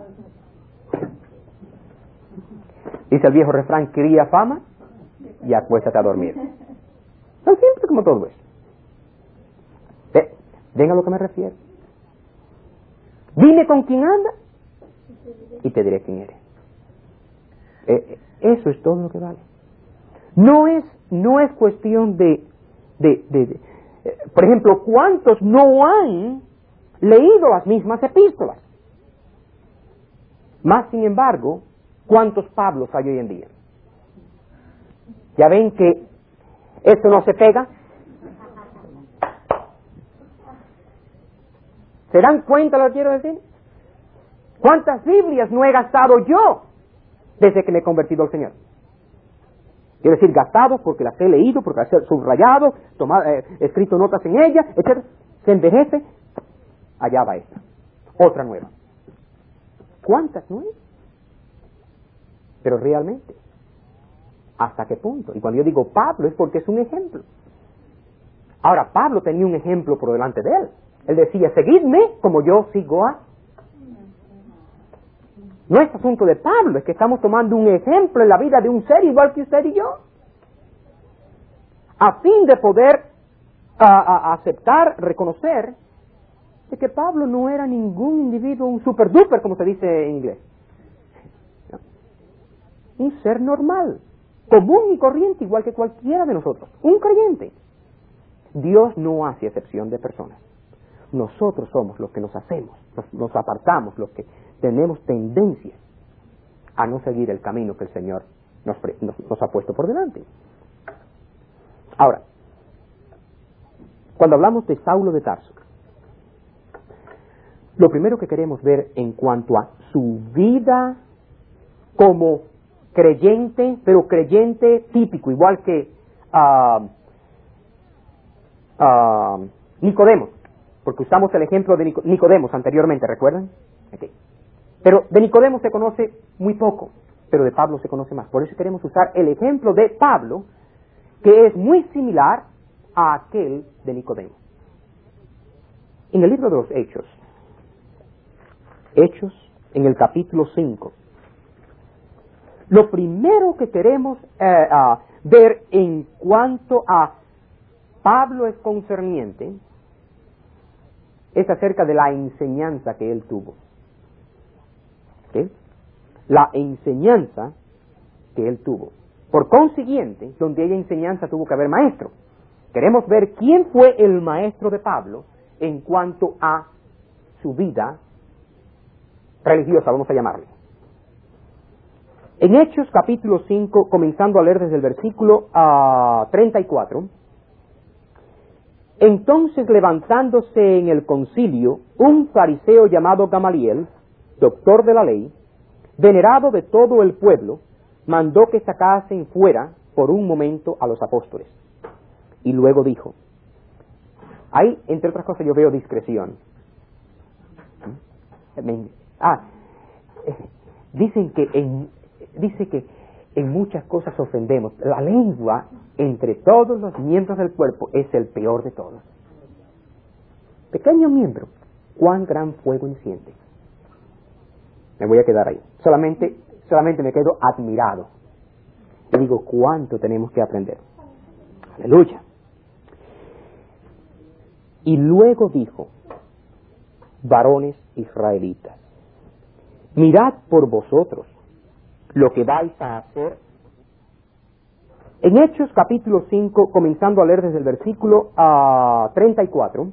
Dice el viejo refrán, cría fama y acuéstate a dormir. Tan simple como todo eso. ¿Eh? ¿Ven a lo que me refiero? Dime con quién anda y te diré quién eres. Eh, eso es todo lo que vale. No es, no es cuestión de, de, de, de eh, por ejemplo, ¿cuántos no han leído las mismas epístolas? Más sin embargo, ¿cuántos Pablos hay hoy en día? ¿Ya ven que esto no se pega? ¿Se dan cuenta lo que quiero decir? ¿Cuántas Biblias no he gastado yo desde que me he convertido al Señor? Quiero decir, gastado porque las he leído, porque las he subrayado, tomado, eh, escrito notas en ellas, etcétera. Se envejece, allá va esta. Otra nueva. ¿Cuántas nuevas? Pero realmente, ¿hasta qué punto? Y cuando yo digo Pablo es porque es un ejemplo. Ahora, Pablo tenía un ejemplo por delante de él. Él decía, seguidme como yo sigo a... No es asunto de Pablo, es que estamos tomando un ejemplo en la vida de un ser igual que usted y yo. A fin de poder a, a, aceptar, reconocer de que Pablo no era ningún individuo, un super duper, como se dice en inglés. No. Un ser normal, común y corriente, igual que cualquiera de nosotros. Un creyente. Dios no hace excepción de personas. Nosotros somos los que nos hacemos, nos, nos apartamos, los que tenemos tendencia a no seguir el camino que el Señor nos, nos, nos ha puesto por delante. Ahora, cuando hablamos de Saulo de Tarso, lo primero que queremos ver en cuanto a su vida como creyente, pero creyente típico, igual que uh, uh, Nicodemo, porque usamos el ejemplo de Nicodemo anteriormente, ¿recuerdan? Okay. Pero de Nicodemo se conoce muy poco, pero de Pablo se conoce más. Por eso queremos usar el ejemplo de Pablo, que es muy similar a aquel de Nicodemo. En el libro de los Hechos, Hechos, en el capítulo cinco, lo primero que queremos eh, uh, ver en cuanto a Pablo es concerniente es acerca de la enseñanza que él tuvo. ¿Okay? La enseñanza que él tuvo. Por consiguiente, donde haya enseñanza tuvo que haber maestro. Queremos ver quién fue el maestro de Pablo en cuanto a su vida religiosa, vamos a llamarle. En Hechos capítulo cinco, comenzando a leer desde el versículo uh, treinta y cuatro, entonces levantándose en el concilio un fariseo llamado Gamaliel, doctor de la ley, venerado de todo el pueblo, mandó que sacasen fuera por un momento a los apóstoles. Y luego dijo, ahí, entre otras cosas, yo veo discreción. Ah, dicen que en, dice que en muchas cosas ofendemos. La lengua, entre todos los miembros del cuerpo, es el peor de todos. Pequeño miembro, cuán gran fuego enciende. Me voy a quedar ahí. Solamente, solamente me quedo admirado. Y digo, cuánto tenemos que aprender. Aleluya. Y luego dijo, varones israelitas, mirad por vosotros lo que vais a hacer. En Hechos capítulo cinco, comenzando a leer desde el versículo uh, treinta y cuatro,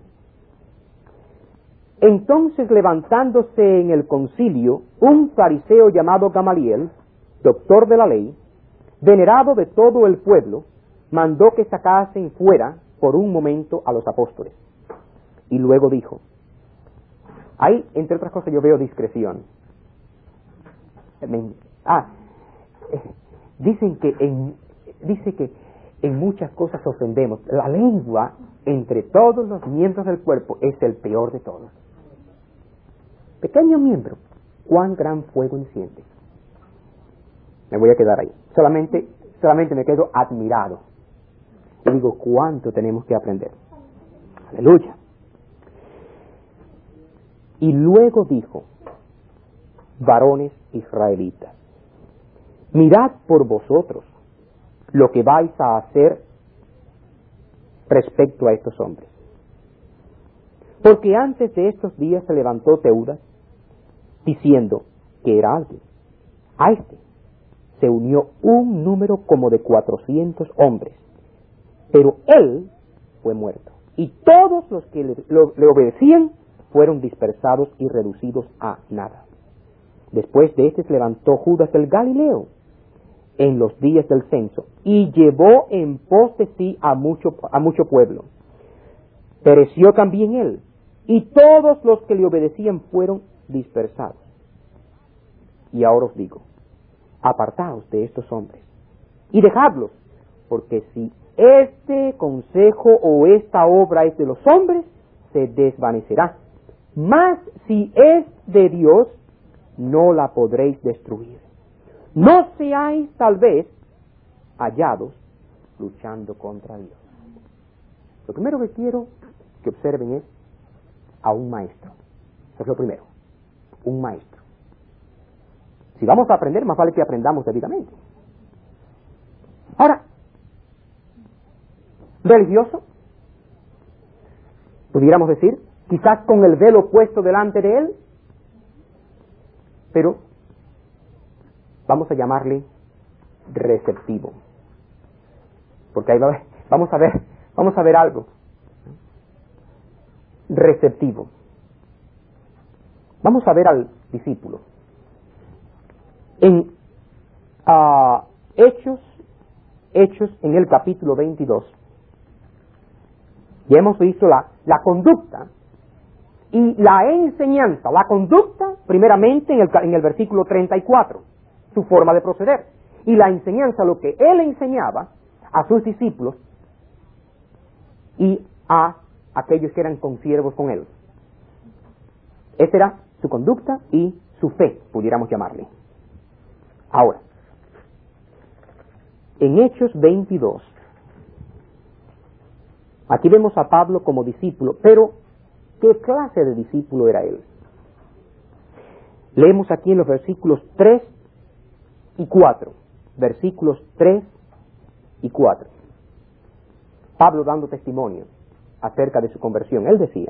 entonces levantándose en el concilio un fariseo llamado Gamaliel, doctor de la ley, venerado de todo el pueblo, mandó que sacasen fuera por un momento a los apóstoles. Y luego dijo, ahí, entre otras cosas, yo veo discreción. Ah, dicen que en, dice que en muchas cosas ofendemos. La lengua, entre todos los miembros del cuerpo, es el peor de todos. Pequeño miembro, cuán gran fuego enciende. Me voy a quedar ahí. Solamente, solamente me quedo admirado. Y digo, cuánto tenemos que aprender. Aleluya. Y luego dijo, varones israelitas, mirad por vosotros lo que vais a hacer respecto a estos hombres. Porque antes de estos días se levantó Teudas, diciendo que era alguien. A este se unió un número como de cuatrocientos hombres, pero él fue muerto. Y todos los que le, lo, le obedecían fueron dispersados y reducidos a nada. Después de este se levantó Judas el Galileo en los días del censo y llevó en pos de sí a mucho, a mucho pueblo. Pereció también él, y todos los que le obedecían fueron dispersados. Y ahora os digo, apartaos de estos hombres y dejadlos, porque si este consejo o esta obra es de los hombres, se desvanecerá. Mas si es de Dios, no la podréis destruir. No seáis tal vez hallados luchando contra Dios. Lo primero que quiero que observen es a un maestro. Eso es lo primero, un maestro. Si vamos a aprender, más vale que aprendamos debidamente. Ahora, religioso, pudiéramos decir, quizás con el velo puesto delante de él, pero vamos a llamarle receptivo, porque ahí va, vamos a ver, vamos a ver algo. Receptivo. Vamos a ver al discípulo. En uh, Hechos, Hechos en el capítulo veintidós, ya hemos visto la, la conducta y la enseñanza. La conducta, primeramente en el, en el versículo treinta y cuatro, su forma de proceder. Y la enseñanza, lo que él enseñaba a sus discípulos y a aquellos que eran consiervos con él. Esa era su conducta y su fe, pudiéramos llamarle. Ahora, en Hechos veintidós, aquí vemos a Pablo como discípulo, pero ¿qué clase de discípulo era él? Leemos aquí en los versículos tres y cuatro. Versículos tres y cuatro. Pablo dando testimonio acerca de su conversión. Él decía: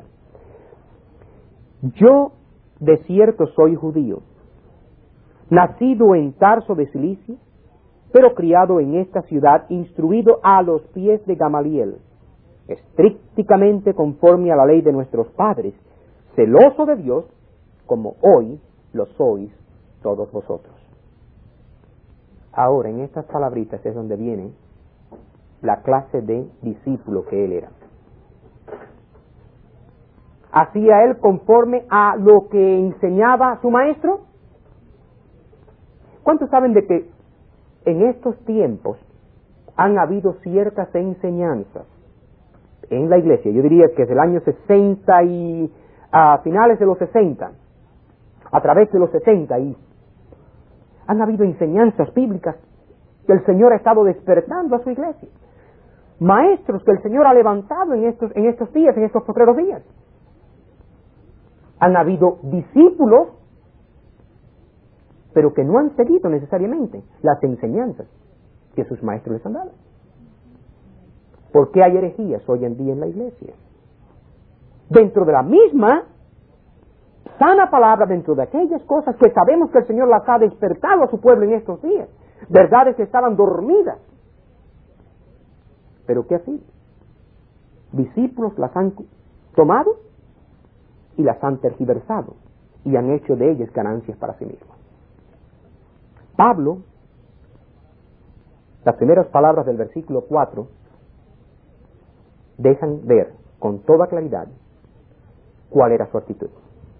yo de cierto soy judío, nacido en Tarso de Cilicia, pero criado en esta ciudad, instruido a los pies de Gamaliel, estrictamente conforme a la ley de nuestros padres, celoso de Dios, como hoy lo sois todos vosotros. Ahora, en estas palabritas es donde viene la clase de discípulo que él era. ¿Hacía él conforme a lo que enseñaba su maestro? ¿Cuántos saben de que en estos tiempos han habido ciertas enseñanzas en la iglesia? Yo diría que desde el año sesenta y a finales de los sesenta, a través de los setenta, y han habido enseñanzas bíblicas que el Señor ha estado despertando a su iglesia. Maestros que el Señor ha levantado en estos, en estos días, en estos postreros días. Han habido discípulos, pero que no han seguido necesariamente las enseñanzas que sus maestros les han dado. ¿Por qué hay herejías hoy en día en la iglesia? Dentro de la misma sana palabra, dentro de aquellas cosas que sabemos que el Señor las ha despertado a su pueblo en estos días, verdades que estaban dormidas. ¿Pero qué así? Discípulos las han tomado y las han tergiversado y han hecho de ellas ganancias para sí mismos. Pablo, las primeras palabras del versículo cuatro dejan ver con toda claridad cuál era su actitud.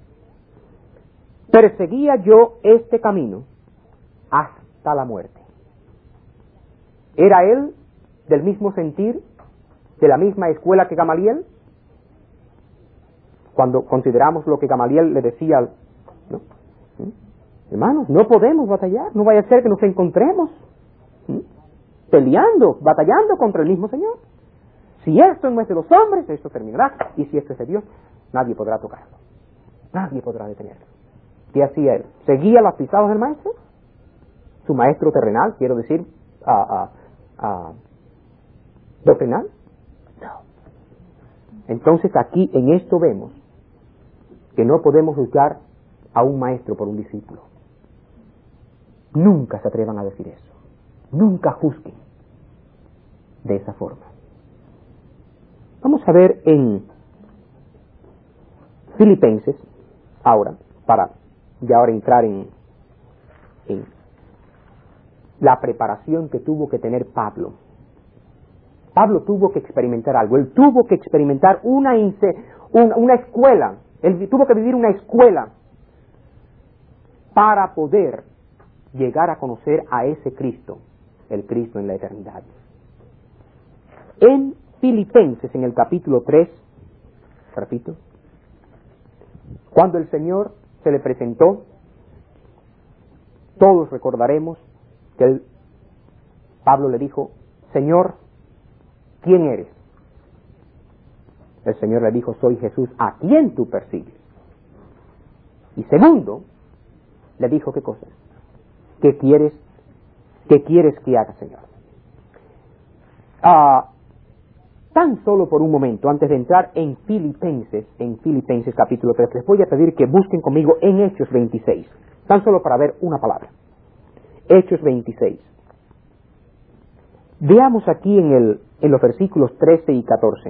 Perseguía yo este camino hasta la muerte. ¿Era él del mismo sentir, de la misma escuela que Gamaliel? Cuando consideramos lo que Gamaliel le decía, ¿no? ¿Mm? Hermanos, no podemos batallar, no vaya a ser que nos encontremos ¿Mm? peleando, batallando contra el mismo Señor. Si esto no es de los hombres, esto terminará, y si esto es de Dios, nadie podrá tocarlo, nadie podrá detenerlo. ¿Qué hacía él? ¿Seguía las pisadas del maestro? Su maestro terrenal, quiero decir, a, a, a doctrinal. No. Entonces aquí en esto vemos que no podemos juzgar a un maestro por un discípulo. Nunca se atrevan a decir eso. Nunca juzguen de esa forma. Vamos a ver en Filipenses, ahora, para ya ahora entrar en, en la preparación que tuvo que tener Pablo. Pablo tuvo que experimentar algo. Él tuvo que experimentar una, un, una escuela, él tuvo que vivir una escuela para poder llegar a conocer a ese Cristo, el Cristo en la eternidad. En Filipenses, en el capítulo tres, repito, cuando el Señor se le presentó, todos recordaremos que el, Pablo le dijo, Señor, ¿quién eres? El Señor le dijo, soy Jesús, a quien tú persigues. Y segundo, le dijo, ¿qué cosa? ¿Qué quieres, qué quieres que haga, Señor? Ah, tan solo por un momento, antes de entrar en Filipenses, en Filipenses capítulo tres, les voy a pedir que busquen conmigo en Hechos veintiséis, tan solo para ver una palabra. Hechos veintiséis. Veamos aquí en, el, en los versículos trece y catorce.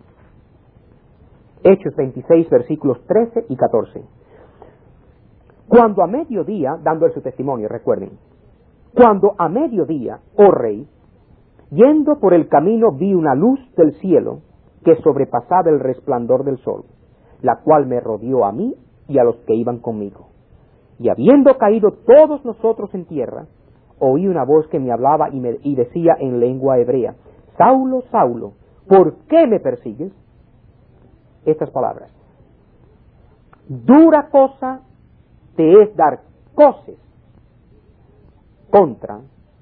Hechos veintiséis, versículos trece y catorce. Cuando a mediodía, dando él su testimonio, recuerden, cuando a mediodía, oh rey, yendo por el camino vi una luz del cielo que sobrepasaba el resplandor del sol, la cual me rodeó a mí y a los que iban conmigo. Y habiendo caído todos nosotros en tierra, oí una voz que me hablaba y, me, y decía en lengua hebrea, Saulo, Saulo, ¿por qué me persigues? Estas palabras. Dura cosa te es dar coces contra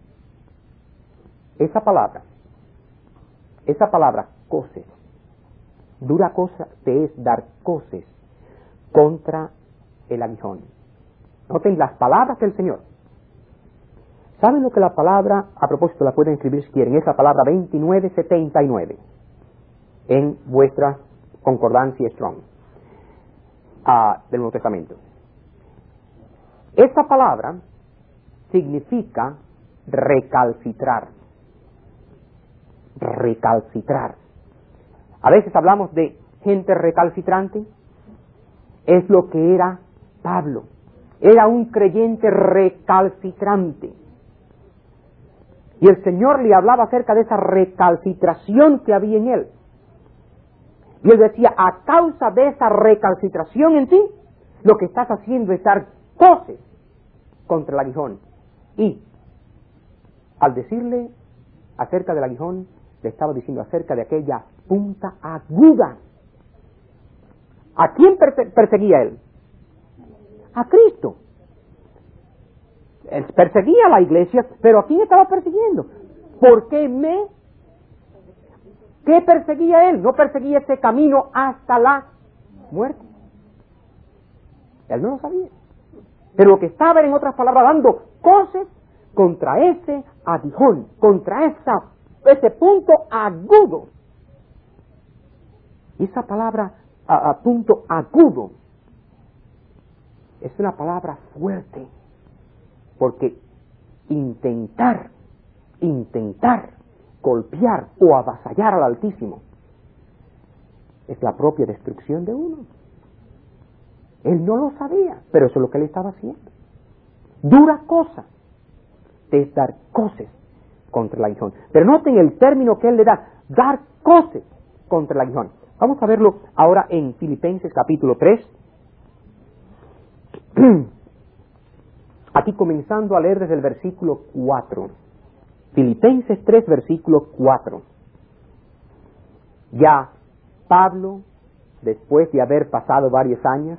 esa palabra, esa palabra, coces, dura cosa te es dar coces contra el aguijón. Noten las palabras del Señor. ¿Saben lo que la palabra, a propósito la pueden escribir si quieren, es la palabra veintinueve setenta y nueve en vuestra concordancia Strong uh, del Nuevo Testamento? Esta palabra significa recalcitrar. Recalcitrar. A veces hablamos de gente recalcitrante. Es lo que era Pablo. Era un creyente recalcitrante. Y el Señor le hablaba acerca de esa recalcitración que había en él. Y él decía, a causa de esa recalcitración en ti, lo que estás haciendo es dar coces contra el aguijón. Y al decirle acerca del aguijón, le estaba diciendo acerca de aquella punta aguda. ¿A quién perse- perseguía él? A Cristo. Él perseguía a la iglesia, pero ¿a quién estaba persiguiendo? ¿Por qué me? ¿Qué perseguía él? No perseguía ese camino hasta la muerte. Él no lo sabía. Pero lo que estaba era, en otras palabras, dando coces contra ese aguijón, contra esa, ese punto agudo. Y esa palabra, a, a punto agudo, es una palabra fuerte, porque intentar, intentar golpear o avasallar al Altísimo es la propia destrucción de uno. Él no lo sabía, pero eso es lo que él estaba haciendo. Dura cosa es dar coces contra el aguijón. Pero noten el término que él le da, dar coces contra el aguijón. Vamos a verlo ahora en Filipenses capítulo tres. Aquí comenzando a leer desde el versículo cuatro. Filipenses tres, versículo cuatro. Ya Pablo, después de haber pasado varios años,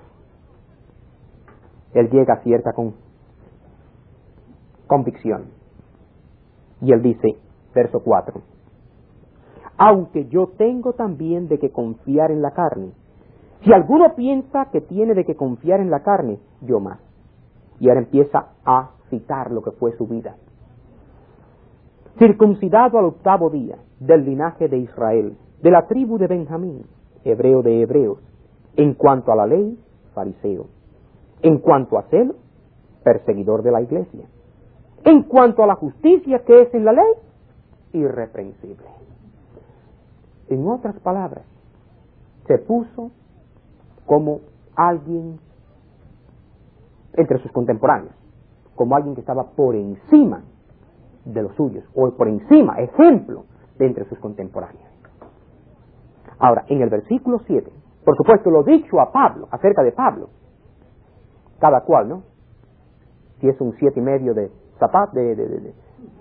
él llega a cierta con, convicción. Y él dice, verso cuatro, aunque yo tengo también de que confiar en la carne. Si alguno piensa que tiene de que confiar en la carne, yo más. Y ahora empieza a citar lo que fue su vida. Circuncidado al octavo día, del linaje de Israel, de la tribu de Benjamín, hebreo de hebreos, en cuanto a la ley, fariseo, en cuanto a celo, perseguidor de la iglesia, en cuanto a la justicia que es en la ley, irreprensible. En otras palabras, se puso como alguien entre sus contemporáneos, como alguien que estaba por encima de los suyos, o por encima, ejemplo, de entre sus contemporáneos. Ahora, en el versículo siete, Por supuesto, lo dicho a Pablo, acerca de Pablo. Cada cual, ¿no? Si es un siete y medio de zapato, de, de, de, de.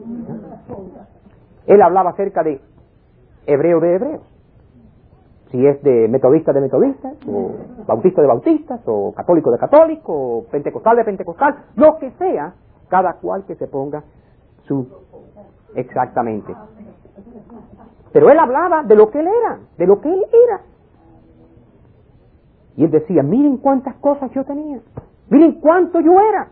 Él hablaba acerca de hebreo de hebreos. Si es de metodista de metodistas, o bautista de bautistas, o católico de católico, o pentecostal de pentecostal, lo que sea, cada cual que se ponga su... Exactamente. Pero él hablaba de lo que él era, de lo que él era. Y él decía, miren cuántas cosas yo tenía, miren cuánto yo era.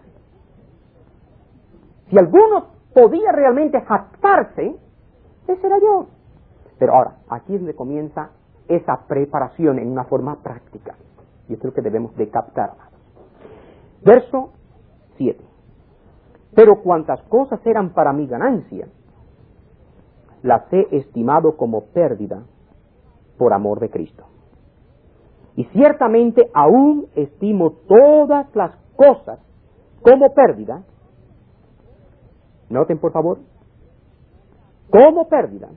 Si alguno podía realmente jactarse, ese era yo. Pero ahora, aquí es donde comienza esa preparación en una forma práctica. Y esto es lo que debemos de captar. Verso siete. Pero cuantas cosas eran para mi ganancia, las he estimado como pérdida por amor de Cristo. Y ciertamente aún estimo todas las cosas como pérdida. Noten por favor, como pérdida,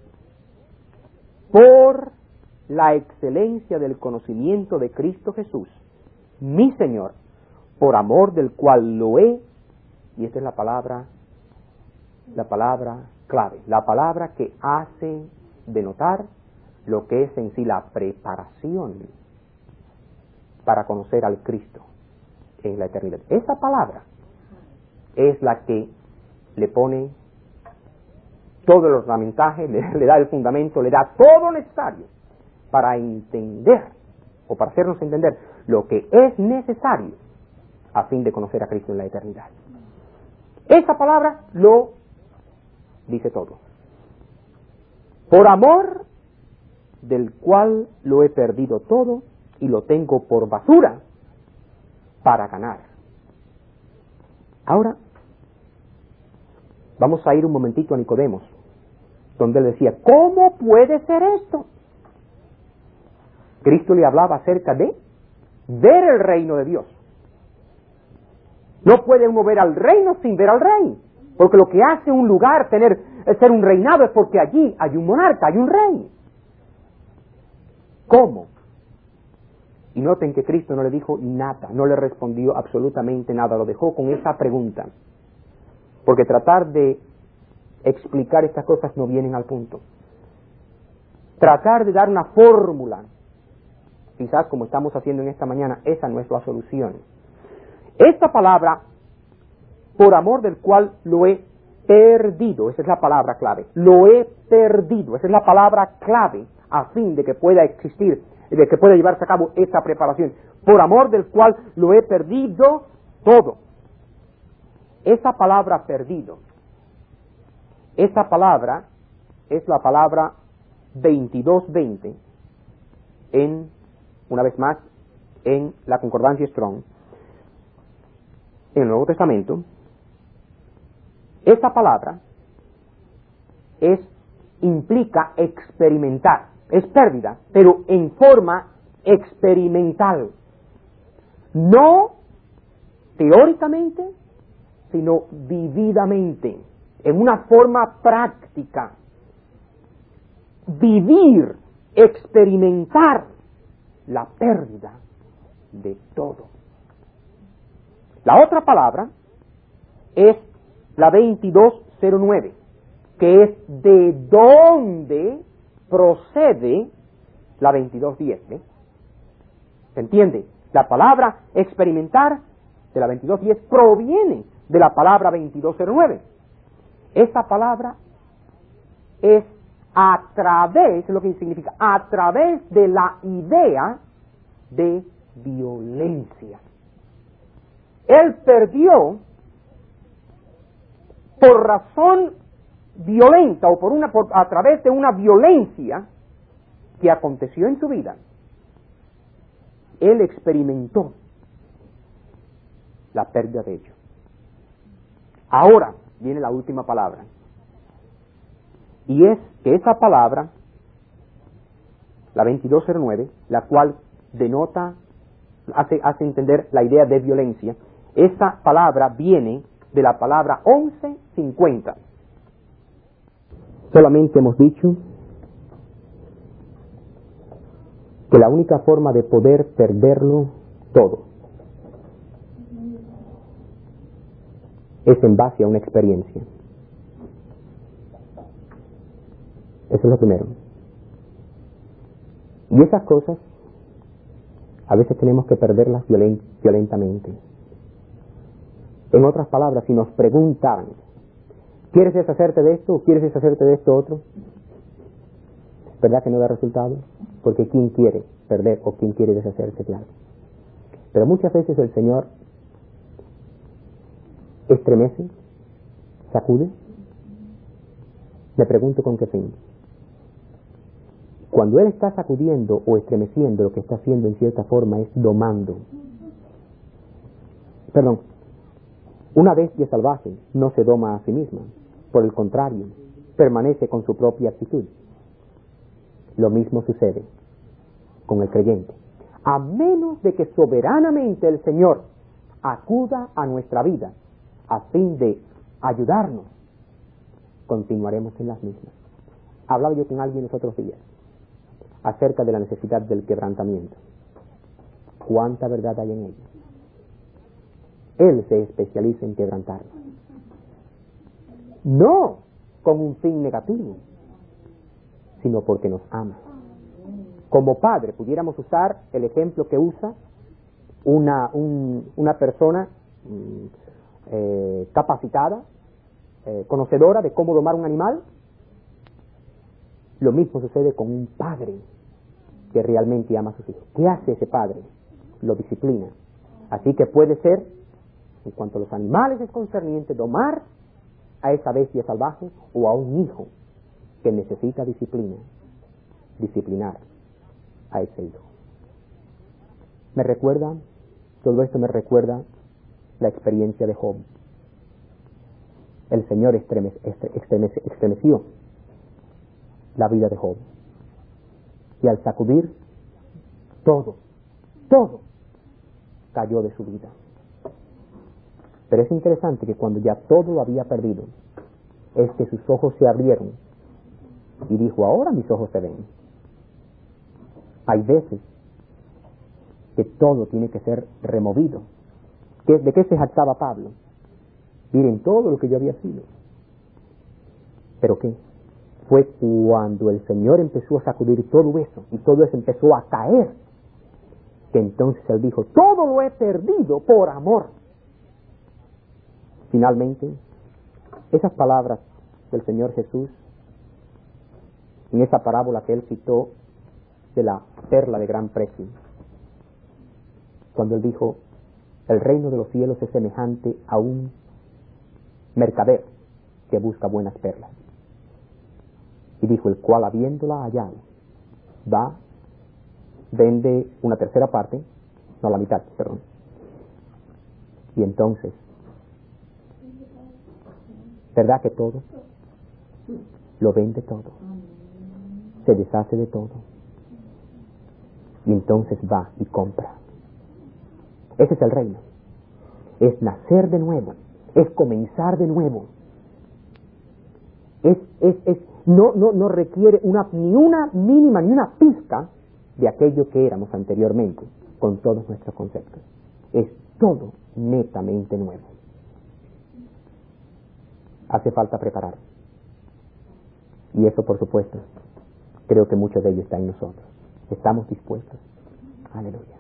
por la excelencia del conocimiento de Cristo Jesús, mi Señor, por amor del cual lo he, y esta es la palabra, la palabra clave, la palabra que hace denotar lo que es en sí la preparación para conocer al Cristo en la eternidad. Esa palabra es la que le pone todo el ornamentaje, le, le da el fundamento, le da todo lo necesario para entender, o para hacernos entender, lo que es necesario a fin de conocer a Cristo en la eternidad. Esa palabra lo dice todo. Por amor del cual lo he perdido todo y lo tengo por basura para ganar. Ahora, vamos a ir un momentito a Nicodemos, donde él decía, ¿cómo puede ser esto? Cristo le hablaba acerca de ver el reino de Dios. No puede uno ver al reino sin ver al rey, porque lo que hace un lugar tener ser un reinado es porque allí hay un monarca, hay un rey. ¿Cómo? Y noten que Cristo no le dijo nada, no le respondió absolutamente nada, lo dejó con esa pregunta, porque tratar de explicar estas cosas no vienen al punto. Tratar de dar una fórmula, quizás como estamos haciendo en esta mañana, esa no es la solución. Esta palabra, por amor del cual lo he perdido, esa es la palabra clave, lo he perdido, esa es la palabra clave, a fin de que pueda existir, de que pueda llevarse a cabo esa preparación, por amor del cual lo he perdido todo. Esa palabra perdido, esa palabra es la palabra veintidós veinte en, una vez más, en la concordancia Strong, en el Nuevo Testamento. Esa palabra es, implica experimentar, es pérdida, pero en forma experimental, no teóricamente, sino vividamente, en una forma práctica. Vivir, experimentar la pérdida de todo. La otra palabra es la veintidós cero nueve, que es de dónde procede la veintidós diez. ¿eh? ¿Se entiende? La palabra experimentar de la veintidós diez proviene de la palabra veintidós cero nueve. Esa palabra es a través, es lo que significa, a través de la idea de violencia. Él perdió por razón violenta o por una por, a través de una violencia que aconteció en su vida. Él experimentó la pérdida de ello. Ahora viene la última palabra, y es que esa palabra, la veintidós cero nueve, la cual denota, hace, hace entender la idea de violencia, esa palabra viene de la palabra once cincuenta. Solamente hemos dicho que la única forma de poder perderlo todo es en base a una experiencia. Eso es lo primero. Y esas cosas a veces tenemos que perderlas violent, violentamente. En otras palabras, si nos preguntan, ¿quieres deshacerte de esto o quieres deshacerte de esto otro? ¿Verdad que no da resultado? Porque ¿quién quiere perder o quién quiere deshacerse de algo? Pero muchas veces el Señor estremece, sacude. Me pregunto con qué fin. Cuando Él está sacudiendo o estremeciendo, lo que está haciendo en cierta forma es domando. Perdón, una bestia salvaje no se doma a sí misma. Por el contrario, permanece con su propia actitud. Lo mismo sucede con el creyente. A menos de que soberanamente el Señor acuda a nuestra vida a fin de ayudarnos, continuaremos en las mismas. Hablaba yo con alguien los otros días acerca de la necesidad del quebrantamiento. ¿Cuánta verdad hay en ello? Él se especializa en quebrantarnos. No con un fin negativo, sino porque nos ama. Como padre, pudiéramos usar el ejemplo que usa una, un, una persona mm, eh, capacitada, eh, conocedora de cómo domar un animal. Lo mismo sucede con un padre que realmente ama a sus hijos. ¿Qué hace ese padre? Lo disciplina. Así que puede ser, en cuanto a los animales es concerniente, domar a esa bestia salvaje o a un hijo que necesita disciplina, disciplinar a ese hijo. Me recuerda, todo esto me recuerda la experiencia de Job. El Señor estreme, estremece, estremeció la vida de Job. Y al sacudir, todo, todo cayó de su vida. Pero es interesante que cuando ya todo lo había perdido, es que sus ojos se abrieron y dijo, ahora mis ojos se ven. Hay veces que todo tiene que ser removido. ¿De qué se jactaba Pablo? Miren todo lo que yo había sido. ¿Pero qué? Fue cuando el Señor empezó a sacudir todo eso y todo eso empezó a caer, que entonces Él dijo, todo lo he perdido por amor. Finalmente, esas palabras del Señor Jesús, en esa parábola que Él citó de la perla de gran precio, cuando Él dijo, el reino de los cielos es semejante a un mercader que busca buenas perlas. Y dijo, el cual habiéndola hallado, va, vende una tercera parte, no la mitad, perdón. Y entonces, ¿verdad que todo? Lo vende todo. Se deshace de todo. Y entonces va y compra. Ese es el reino. Es nacer de nuevo. Es comenzar de nuevo. Es, es, es, no, no, no requiere una, ni una mínima, ni una pizca de aquello que éramos anteriormente, con todos nuestros conceptos. Es todo netamente nuevo. Hace falta preparar. Y eso, por supuesto, creo que mucho de ello está en nosotros. ¿Estamos dispuestos? Aleluya.